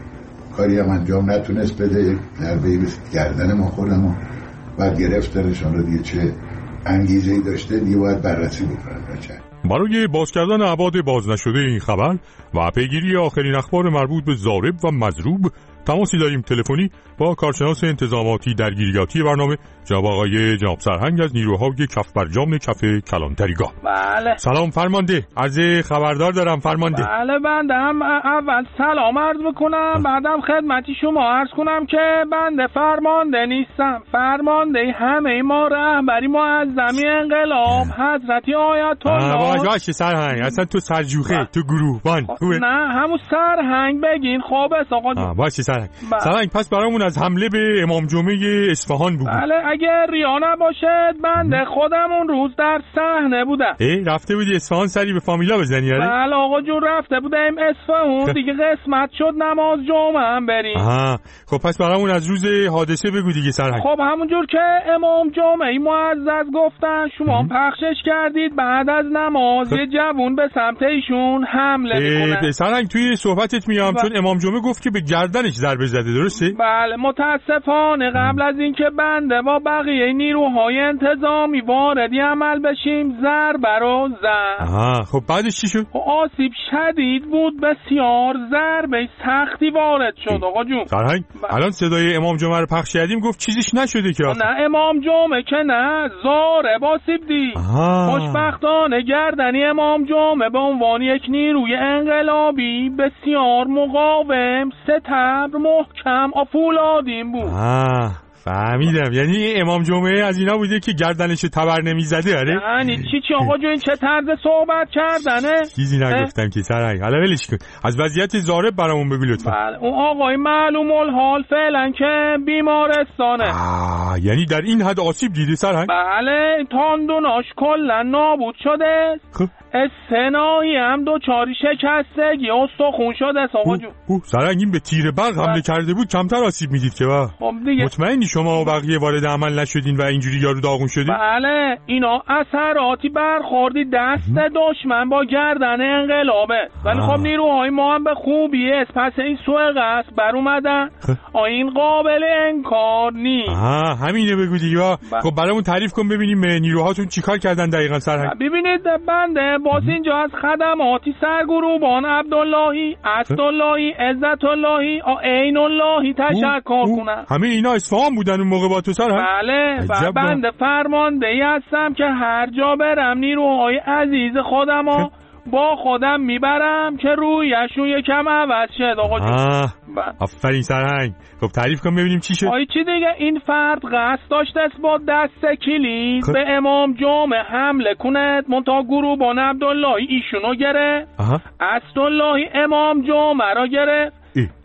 کاری هم انجام نتونست بده، ضربه‌ای به گردن ما خودم و بعد گرفتنشان رو. دیگه چه انگیزه‌ای داشته دیگه باید بررسی بکنن. بچه برای باز کردن ابعاد باز نشده این خبر و پیگیری آخرین اخبار مربوط به ضارب و مضروب تماسی داریم تلفنی با کارشناس انتظاماتی درگیریاتی برنامه جناب آقای جناب سرهنگ از نیروهای کف برجام کف کلانتریگاه. بله. سلام فرمانده، عرض خبردار دارم فرمانده. بله بنده هم اول سلام عرض بکنم، بعدم خدمتی شما عرض کنم که بنده فرمانده نیستم، فرمانده همه ما رهبری معظمی انقلاب حضرت آیت الله. باشه سرهنگ، اصلا تو سرجوخه تو گروهبان خوبه. نه همون سرهنگ بگین. خوب است آقا. باشه سرهنگ. سرهنگ پس برامون از حمله به امام جمعه اصفهان بود. بله اگه ریا نباشد بنده خودم اون روز در صحنه بودم. ای رفته بودی اصفهان سری به فامیلا بزنی؟ آره بله آقا جون رفته بودیم اصفهان دیگه، قسمت شد نماز جمعه هم بریم. آها خب پس برامون از روز حادثه بگو دیگه سرهنگ. خب همونجور که امام جمعه معزز گفتن شما پخشش کردید، بعد از نماز یه جوون به سمت ایشون حمله میکنه. سرهنگ توی صحبتت میام ب... چون امام جمعه گفت که به گردنش ضربه زده، درسته؟ بله متاسفانه قبل از اینکه بنده با بقیه نیروهای انتظامی واردی عمل بشیم ضربه رو زد. آها خب بعدش چی شد؟ آسیب شدید بود بسیار، ضربه سختی وارد شد آقا جون. سرهنگ الان صدای امام جمعه رو پخش کردیم، گفت چیزیش نشده که نه امام جمعه که نه، ضربه آسیب دید. خوشبختانه گردنی امام جمعه به عنوان یک نیروی انقلابی بسیار مقاوم ستبر محکم آفولادین بود. آه فهمیدم، یعنی امام جمعه از اینا بوده که گردنش تبر نمیزده. آره یعنی چی چی آقا جو این چه طرز صحبت کردنه؟ چیزی نگفتم که سرهنگ، حالا ولش کن، از وضعیت ضارب برامون بگو لطفا. بله اون آقای معلوم الحال فعلا که بیمارستانه. آه یعنی در این حد آسیب دیده سرهنگ؟ بله تاندوناش کلا نابود شده. خب استنایی هم دوچاری شکستگی استخون شده آقا جون. اوه سرهنگ این به تیر برق حمله کرده بود کمتر آسیب میدید که با. خب دیگه مطمئنی شما و بقیه وارد عمل نشدین و اینجوری یارو داغون شدید؟ بله اینا اثراتی برخوردی دست دشمن با گردن انقلابه، ولی خب نیروهای ما هم به خوبی است پس این سوء قصد بر اومدن. این قابل انکار نیست. آها همینه بگو دیگه. خب برامون تعریف کن ببینیم نیروهاتون چیکار کردن دقیقاً سرهنگ. ببینید بنده باز اینجا از خدماتی سرگروهبان عبداللهی، اسداللهی، عزت اللهی، عین اللهی تشکر کنم. همه اینا اصفهان بودن اون موقع با تو سرهنگ؟ بله و بنده فرماندهی هستم که هر جا برم نیروهای عزیز خودمو با خودم میبرم که رویشون یکم عوض شد آقا جون. آفرین سرهنگ. خب تعریف کن ببینیم چی شد. آی چی دیگه این فرد قصد داشت است با دست کلید خب. به امام جمعه حمله کند، منتها گروهبان عبداللهی ایشونو گرفت، اسداللهی امام جمعه را گرفت،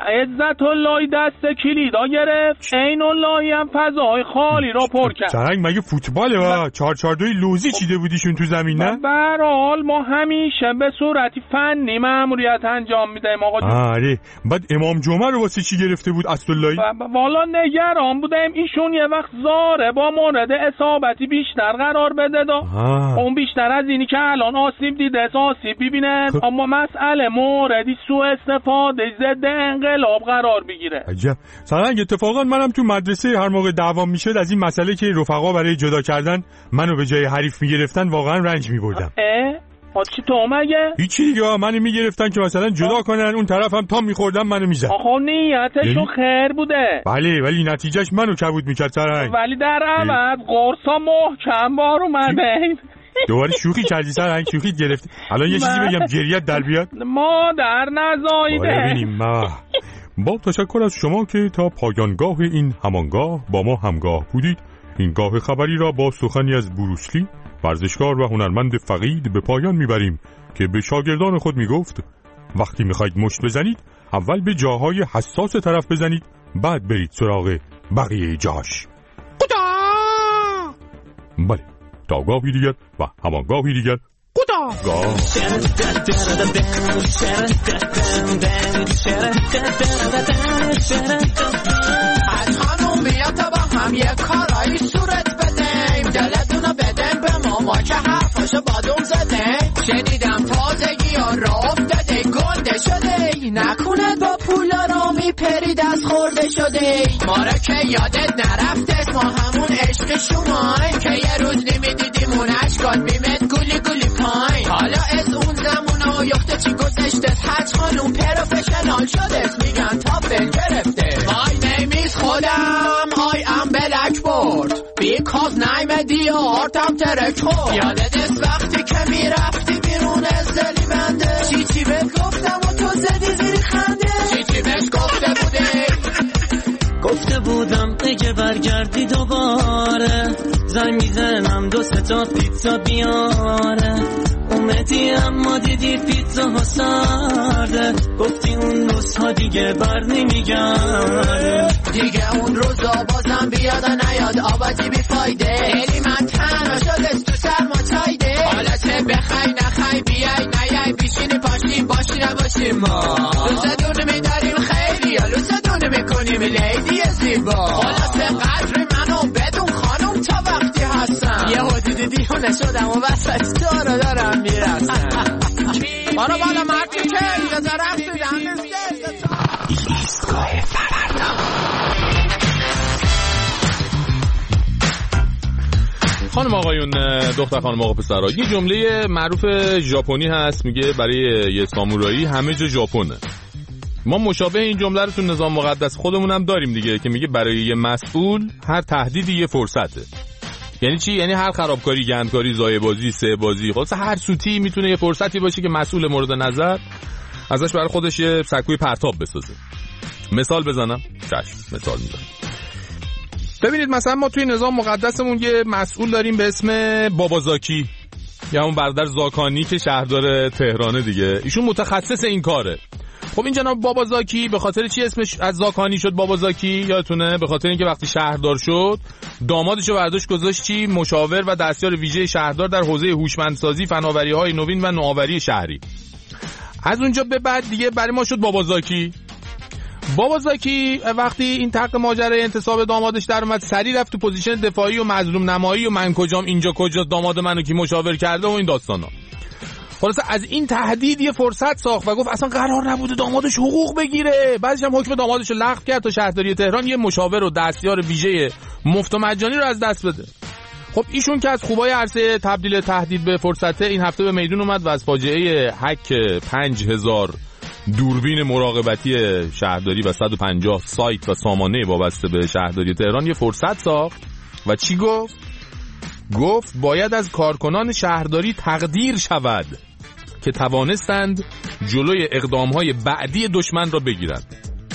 عزت اللهی دست کلیدا گرفت، عین اللهی هم فضای خالی را پر کرد. سرهنگ مگه فوتباله و چهار چهار دوی لوزی چیده بودیشون تو زمین نه؟ به هر حال ما همیشه به صورتی فنی مأموریت انجام میدیم آقا جون. آره بعد امام جمعه رو واسه چی گرفته بود اسداللهی؟ والا نگران بودیم ایشون یه وقت زاره با مورد اصابتی بیشتر قرار بده دا. اون بیشتر از اینی که الان آسیب دیده آسیب ببینه، اما مسئله موردی سوء استفاده ضد انقلاب قرار بگیره. عجب. سرهنگ اتفاقا منم تو مدرسه هر موقع دعوام میشد از این مسئله که رفقا برای جدا کردن منو به جای حریف میگرفتن واقعا رنج میبردم. چی تو مگه؟ هیچی دیگه، منو میگرفتن که مثلا جدا کنن، اون طرف هم تا میخوردن منو میزد. آخه نیتشون خیر بوده. بله ولی نتیجهش منو کبود میکرد سرنگ. ولی در عوض قرصا محکم بار اومده. دوباره شوخی کردی سرنگ، شوخی گرفتی. الان یه چیزی بگم گریت در بیاد. مادر نزایده. ببینیم ما با تشکر از شما که تا پایانگاه این همانگاه با ما همگاه بودید. این گاه خبری را با سخنی از بروسلی، ورزشکار و هنرمند فقید به پایان میبریم که به شاگردان خود میگفت وقتی میخواید مشت بزنید اول به جاهای حساس طرف بزنید، بعد برید سراغ بقیه جاش. خدا! بله، تا گاهی دیگر و همانگاهی دیگر. خدا! گاه! از خانوم بیا تا با هم یک کارایی صورت بدیم، دلتونو بدیم به ماما که حرفاشو بادون زدیم. شنیدم تازگی ها را افتاده گنده شده، نکنه با پولا را میپری دست خورده شده. ما را که یادت نرفته ما همون عشق شمای که یه روز نمیدیدیمون اشکات بیمت گولی گولی پای. حالا از اون زمون ها یخته چی گذشته، حج خانون پروفشنال شده، میگن تا بل گرفته. My name is خودم I am بلک بورد because name دیارتم ترک خورد. یادت از وقتی که میرفتی بیرون از دلی بنده، چی چی بهت گفتم و تو زدی زیری خنده. چی چی بهت گفته بودی؟ گفته بودم اگه برگردی دوباره زنگ میزنم دو سه تا پیتزا بیاره. اومدی اما دیدی پیتزا ها سرده، گفتی اون روزها دیگه بر نمیگرده. دیگه اون روزا بازم بیاد نیاد، آبادی بی فایده. دلی من تنها شده تو سرما چایده. حالا چه بخوای نخوای بیای نیای بیشینی پاشیم باشی نباشیم ما. لوسه دونه میداریم خیلی یا لوسه دونه میکنیم لیدی زیبا. حالا چه قدر منو بدون خانم تا وقتی هستم، یه حدودی دیونه شدم و وسط تو رو دارم میرسم. بارا بالا مردی که نظرم سودم ایستگاه فردا. خانم آقایون، دختر خانم آقا پسرها، یه جمله معروف ژاپنی هست میگه برای یه سامورایی همه جا ژاپنه. ما مشابه این جمله رو تو نظام مقدس خودمون هم داریم دیگه، که میگه برای یه مسئول هر تهدیدی یه فرصته. یعنی چی؟ یعنی هر خرابکاری، گندکاری، زایه‌بازی، سه‌بازی، خلاص هر سوتی میتونه یه فرصتی باشه که مسئول مورد نظر ازش برای خودش یه سکوی پرتاب بسازه. مثال بزنم؟ چشم، مثال میزنم. ببینید مثلا ما توی نظام مقدسمون یه مسئول داریم به اسم بابازاکی، یا اون برادر زاکانی که شهردار تهرانه دیگه. ایشون متخصص این کاره. خب این جناب بابازاکی به خاطر چی اسمش از زاکانی شد بابازاکی؟ یادتونه؟ به خاطر اینکه وقتی شهردار شد دامادشو برداشت گذاشت چی؟ مشاور و دستیار ویژه شهردار در حوزه هوشمندسازی، فناوری‌های نوین و نوآوری شهری. از اونجا به بعد دیگه برای ما شد بابازاکی. بابازاکی وقتی این تق ماجرای انتصاب دامادش در اومد، سری رفت تو پوزیشن دفاعی و مظلوم نمایی و من کجام اینجا کجا داماد منو کی مشاور کرده و این داستانا. خلاصه از این تهدید یه فرصت ساخت و گفت اصلا قرار نبوده دامادش حقوق بگیره. بعدش هم حکم دامادش رو لغو کرد تا شهرداری تهران یه مشاور و دستیار ویژه مفت و مجانی رو از دست بده. خب ایشون که از خوبای عرصه تبدیل تهدید به فرصته، این هفته به میدون اومد و از فاجعه هک پنج هزار دوربین مراقبتی شهرداری و صد و پنجاه سایت و سامانه وابسته به شهرداری تهران یه فرصت ساخت و چی گفت؟ گفت باید از کارکنان شهرداری تقدیر شود که توانستند جلوی اقدامهای بعدی دشمن را بگیرند.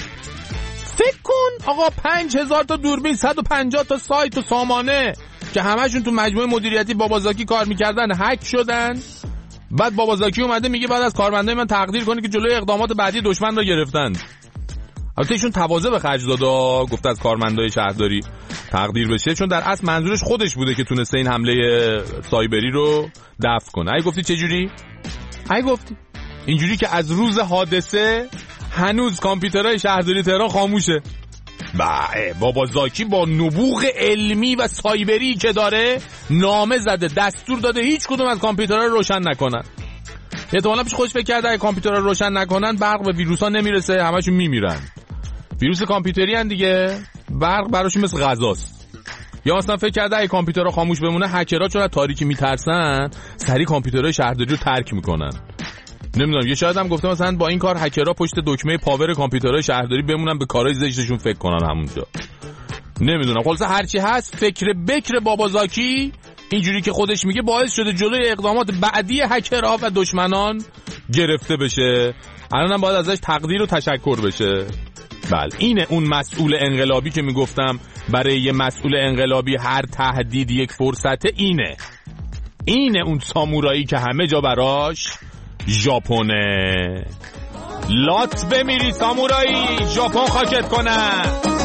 فکر کن آقا، پنج هزار تا دوربین، صد و پنجاه تا سایت و سامانه که همشون تو مجموعه مدیریتی بابازاکی کار میکردن هک شدن. بعد بابازاکی اومده میگه بعد از کارمندای من تقدیر کنه که جلوی اقدامات بعدی دشمن را گرفتند. البته ایشون تواضع به خرج داد، گفت از کارمندای شهرداری تقدیر بشه، چون در اصل منظورش خودش بوده که تونسته این حمله سایبری رو دفع کنه. ای گفتی چه جوری؟ ای گفتی اینجوری که از روز حادثه هنوز کامپیوترهای شهرداری تهران خاموشه. بله، بابازاکی با نبوغ علمی و سایبری که داره نامه زده، دستور داده هیچ کدوم از کامپیوترها رو روشن نکنن. احتمالاً پیش خودش فکر کرده اگه کامپیوترها رو روشن نکنن برق به ویروسا نمیرسه، همشون میمیرن. ویروس کامپیوتری ان دیگه، برق براشون مثل غذاست. یا اصلا فکر کرده اگه کامپیوترها خاموش بمونه هکرها چون از تاریکی میترسن سری کامپیوترهای شهرداری رو ترک میکنن. نمیدونم، یه شاید هم گفته مثلا با این کار هکرها پشت دکمه پاور کامپیوترهای شهرداری بمونن به کارهای زشتشون فکر کنن همونجا. نمیدونم، خلاص هرچی هست فکر بکر بابازاکی اینجوری که خودش میگه باعث شده جلوی اقدامات بعدی هکرها و دشمنان گرفته بشه. الانم باید ازش تقدیر و تشکر بشه. بله اینه اون مسئول انقلابی که میگفتم برای یه مسئول انقلابی هر تهدید یک فرصته. اینه اینه اون سامورایی که همه جا براش ژاپنه. لات بمیری سامورایی، ژاپن خاکت کنه.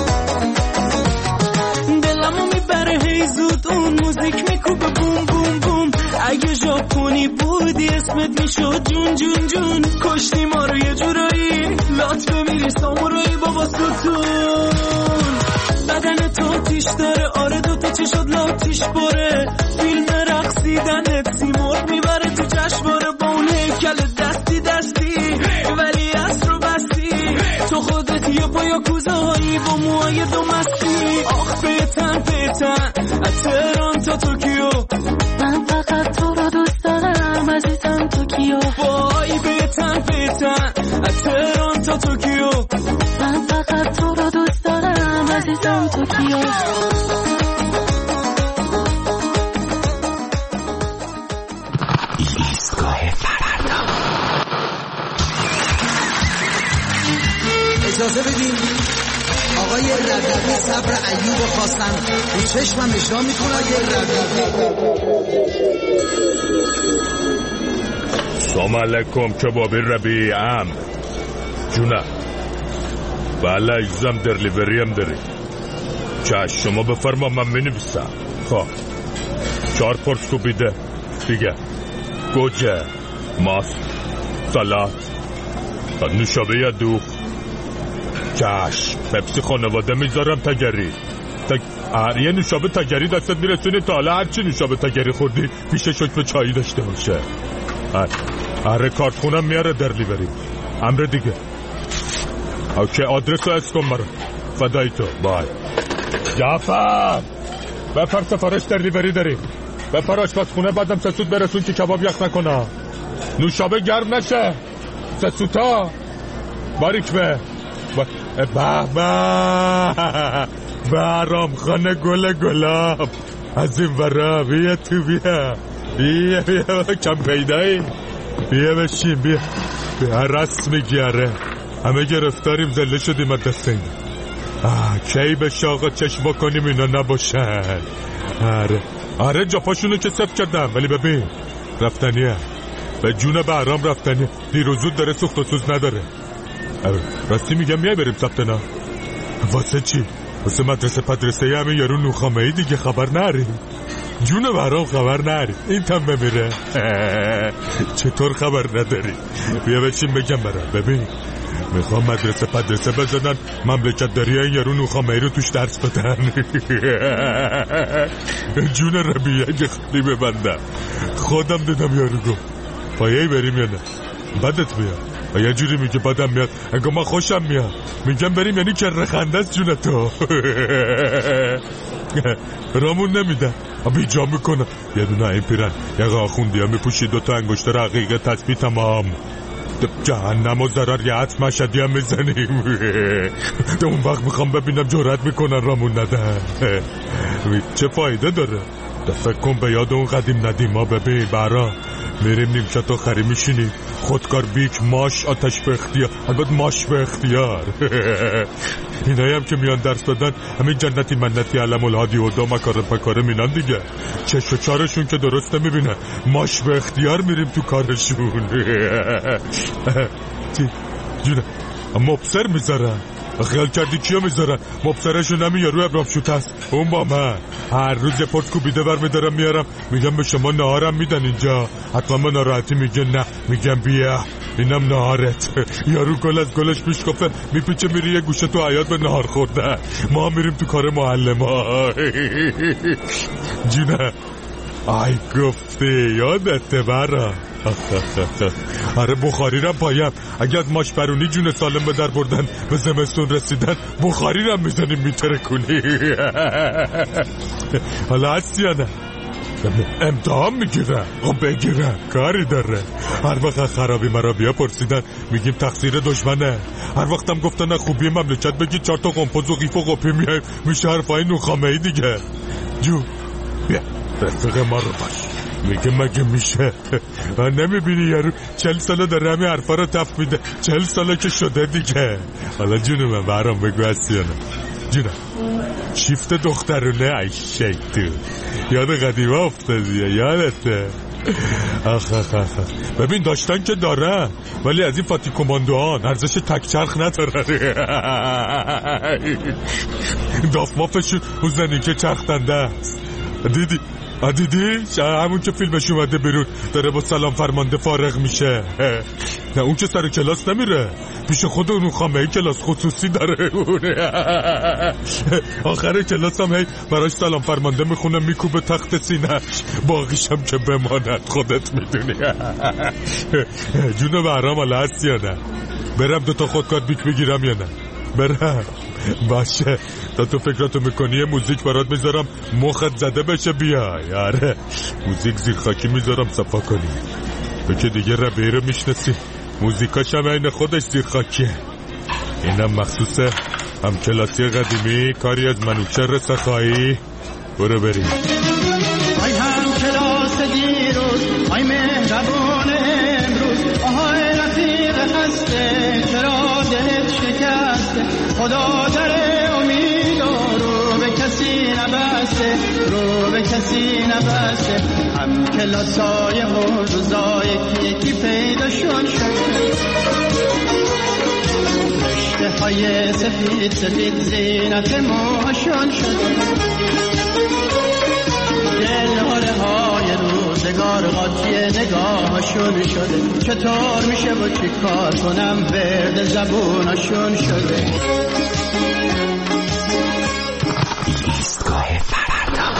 دلمو میبره هی زود اون موزیک میکوبه بوم بوم بوم. اگه ژاپنی بودی اسمت میشد جون جون جون. کشتی ما رو یه جورایی، لات بمیری سامورایی بابا ستون. بدن تو تیش داره، آره دوتا چشات لاتیش باره. فیلم رقصیدنت سیمرغ میبره تو جشنواره با اون هیکل دستی دستی ولی اصر رو بستی. تو خودت یه با یاکوزایی با موهای دو مستی. آخ بیتن بیتن از تهران تا توکیو، من فقط تو رو دوست دارم عزیزم توکیو. وای بیتن بیتن از تهران تا توکیو، من فقط تو رو دوست دارم عزیزم توکیو. ایستگاه فردا. اجازه بدین آقای ربیعی صبر ایوب خواستن رو چشمم اجرا میکنه. آقای ربیعی سلام علیکم کبابی ربیعم جونه. بله ایزم در لیوریم داری چشم شما بفرما من مینویسم. خب چهار پرس کو بیده دیگه، گوجه، ماست، سالات، نوشابه دوغ، چشم پپسی خانواده میذارم تگری. تگ... یه نوشابه تگری دستت میرسونی تا حالا هرچی نوشابه تگری خوردی پیشه شکم چایی داشته باشه. اره کارت خونم میاره در لیوری. امر دیگه اوکی آدرس رو اسکن مرا فدای تو. بای جعفر بفر سفارش در لیوری داری، بفر آشپزخونه بعدم سسود برسون که کباب یخ نکنه، نوشابه گرم نشه، سسوتا باریک به به به برام خانه گل گلاب از این برا بیا تو بیا بیا بیا کم پیدایی بیا بشیم بیا بیا رسمی گیاره همه گرفتاریم زله شدیم از دست این. کی به شاقا چشم بکنیم اینا نباشن. آره آره جاپاشونو که سفت کردم ولی ببین رفتنیه به جون بهرام رفتنیه. دیروزود داره سوخت و سوز نداره. راستی میگم میای بریم ثبتنا. واسه چی؟ واسه مدرسه پدرسه همین یارو نوخامه ای دیگه خبر نری. جون برام خبر نری این تم بمیره. چطور خبر نداری؟ بیا بچین بگم برام. ببین میخوام مدرسه پدرسه بزنن مملکت داری این یارو نوخامه ای رو توش درس بدن. جون ربیعه اگه خیلی ببندم خودم دیدم یارو گفت پایهی بریم یا نه بدت بیاد و یه جوری میگه بدم میاد اگه ما خوشم میاد میگم بریم یعنی که رخنده است جون تو. رامون نمیده بی جا میکنه یه دونه این پیرن یه آخوندی ها میپوشی دوتا انگشتر حقیقه تسبیح تمام جهنم و ضرر یه حتم مشدی هم میزنیم. اون وقت میخوام ببینم جرأت میکنن رامون ندن چه فایده داره. فکر کن به یاد اون قدیم ندیم ها. ببین برا میریم نیمکت آخری میشینیم خودکار بیک ماش آتش به اختیار. البته ماش به اختیار. اینایی هم که میان درس دادن همین جنتی منتی علم الهادی و دا مکارم پکاره مینان دیگه. چش و چارشون که درست نمیبینن ماش به اختیار میریم تو کارشون. جونه مبصر میذارن خیال کردی کیا میذارن مبصرشون همین یارو ابرام شوت هست اون با من هر روز یه پرت کوبیده بر میدارم میارم میگم به شما نهارم میدن اینجا حتما به ناراحتی میگه نه میگم بیا اینم نهارت. یارو گل از گلش میشکفه میپیچه میری یه گوشه تو حیاط به نهار خورده ما میریم تو کار معلم. جونه آی گفتی یادته برا. آره بخاری رم پایم اگه از ماش برونی جون سالم به در بردن به زمستون رسیدن بخاری رم میزنیم میتره کنی. حالا هستی یا نه؟ امتحان میگیره. خب بگیره، کاری داره. هر وقت خرابی مرابی پرسیدن میگیم تقصیر دشمنه. هر وقتم گفتن خوبی مملکت بگی چهار تا قمپوز و قیف و قپی میایم میشه حرفای نوخامه ای دیگه. جو بیا رفیق ما رو باش. میگه مگه میشه؟ نمیبینی یارو چل ساله داره همین حرفا رو تف میده. چل ساله که شده دیگه. حالا جونو من برام بگو هستی یا نه؟ جونم شیفت دخترونه ای شیطو یاد قدیمه افتادیه یادته. آخ آخ آخ ببین داشتن که داره ولی از این فاتی کماندوان ارزش تک چرخ نداره. داف مافشون اون زنی که چرخ تنده است. دیدی دیدی همون که فیلمش اومده بیرون داره با سلام فرمانده فارغ میشه. نه اون که سر کلاس نمیره، پیش خود اون خامه کلاس خصوصی داره. آخر کلاس هم هی براش سلام فرمانده میخونه میکوبه تخت سینهش. باقیشم که بماند خودت میدونی. جونو برام حالا هست یا نه؟ برم دوتا خودکار بیک بگیرم یا نه؟ برم باشه تا تو فکراتو میکنی یه موزیک برات میذارم مخت زده بشه بیای. آره موزیک زیر خاکی میذارم صفا کنی. تو که دیگه ربیه رو میشنسی، موزیکاش هم این خودش زیر خاکیه. اینم مخصوصه هم کلاسی قدیمی کاری از منوچهر سخایی. برو بریم. آی هم کلاس دیروز آی مهربان امروز آهای رفیق هسته چرا دلت شکسته خدا داره امید رو به کسی نبسته رو به کسی نبسته. هم کلاسای حوزای یکی پیداشون شد رشته های سفید سفید زینت موهاشون شد. دلهاره های روزگار قاطی نگاهشون شده چطور میشه و چی کار کنم ورد زبونشون شده. ایستگاه فردا.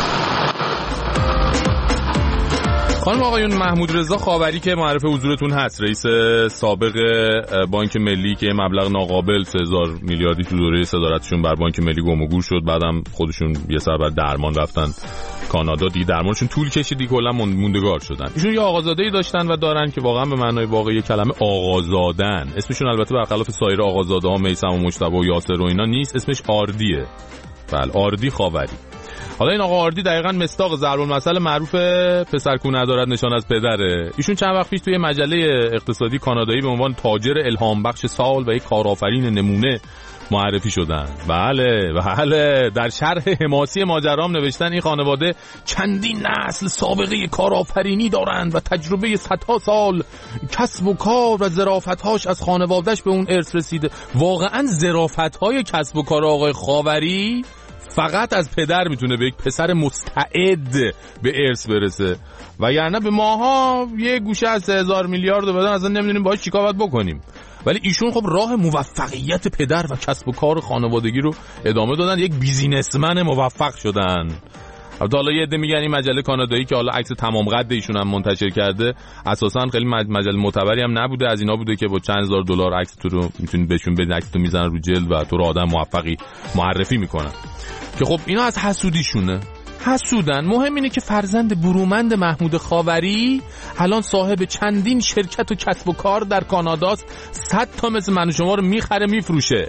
خانم آقایون، محمود رضا خاوری که معرف حضورتون هست، رئیس سابق بانک ملی که مبلغ ناقابل سه هزار میلیاردی تو دوره صدارتشون بر بانک ملی گم و گور شد، بعدم خودشون یه سر بر درمان رفتن کانادا، دی درمانشون طول کشیدی کلا موندگار شدن. ایشون یه آقازاده‌ای داشتن و دارن که واقعا به معنای واقعی کلمه آقازادن. اسمشون البته برخلاف سایر آقازاده‌ها میثم و مجتبی و یاسر و اینا نیست، اسمش آردیه. بله آردی خاوری. حالا این آقا آردی دقیقاً مصداق ضرب المثل معروف پسر کو ندارد نشان از پدره. ایشون چند وقت پیش توی مجله اقتصادی کانادایی به عنوان تاجر الهام بخش سال و یک کارآفرین نمونه معرفی شدن. بله بله در شرح حماسی ماجرام نوشتن این خانواده چندین نسل سابقه کارآفرینی دارند و تجربه صدها سال کسب و کار و ظرافت‌هاش از خانواده‌اش به اون ارث رسیده. واقعاً ظرافت‌های کسب و کار آقای خاوری فقط از پدر میتونه به یک پسر مستعد به ارث برسه و یعنی به ماها یه گوشه از سه هزار میلیارد رو بدن اصلا نمیدونیم باهاش چیکار باید بکنیم. ولی ایشون خب راه موفقیت پدر و کسب و کار خانوادگی رو ادامه دادن، یک بیزینسمن موفق شدن. البته حالا یه عده میگن این مجله کانادایی که حالا عکس تمام قد ایشون هم منتشر کرده اساسا خیلی مجله معتبری هم نبوده، از اینا بوده که با چند هزار دلار عکس تو رو میتونید بهشون بدید، عکس تو میزنن رو جلد و تو رو آدم موفقی معرفی میکنن. که خب اینا از حسودیشونه، حسودن. مهم اینه که فرزند برومند محمود خاوری الان صاحب چندین شرکت و کسب و کار در کاناداست، صد تا مثل من و شما رو میخره میفروشه.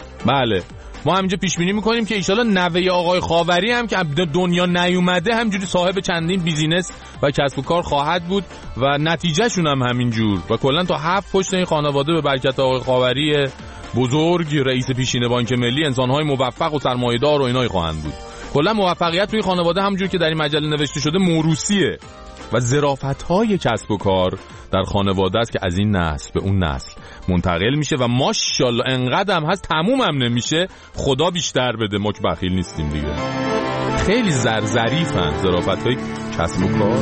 بله ما همینجا پیش بینی میکنیم که ایشالا نوه آقای خاوری هم که دنیا نیومده همینجوری صاحب چندین بیزینس و کسب و کار خواهد بود و نتیجه شون هم همینجور و کلا تا هفت پشت این خانواده به برکت آقای خاوری بزرگ رئیس پیشین بانک ملی انسان‌های موفق و سرمایه‌دار و اینای خواهند بود. کلا موفقیت توی خانواده همونجور که در این مجله نوشته شده موروثیه و ظرافت‌های کسب و کار در خانواده است که از این نسل به اون نسل منتقل میشه و ماشاءالله انقدر هم هست تموم هم نمیشه. خدا بیشتر بده، ما که بخیل نیستیم دیگه. خیلی زرظریفن ظرافت‌های کسب و کار.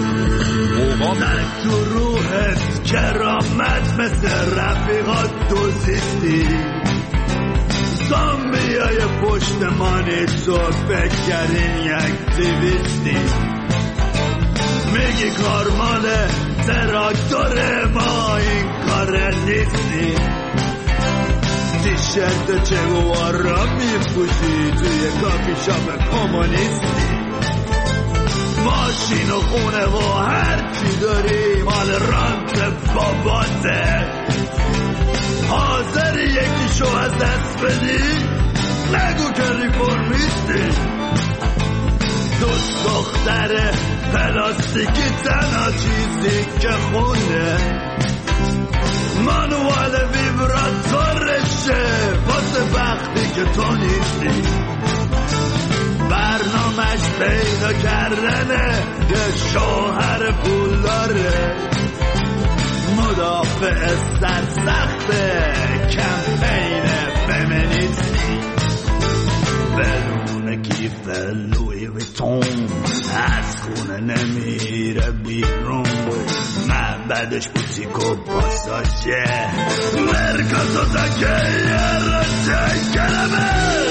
من تو روحت کرامت مثل رفیقات دوزیستی زامبیای پشتمانی تو فکر کردین یک دیویستی میگی کار ماله تراکتور ما این کار نیستی تیشرت چگوار را میپوشی توی کافی شاپ کمونیستی ماشین و خونه و هر چی داری مال رانت باباته. حاضر یکیشو از دست بدی؟ نگو که ریفورمیستی. دوست دختر پلاستیکی تنها چیزی که خونه مانوال ویبراتورشه واسه وقتی که تو نیستی. برنامه‌اش پیدا کردنه یه شوهر پول داره، مدافع سرسخته کمپین فمینیستی. بدون کیف لوی ویتون از خونه نمیره بیرون، معبدش بوتیک و پاساژه، مرکز و تکیه رچه کلمه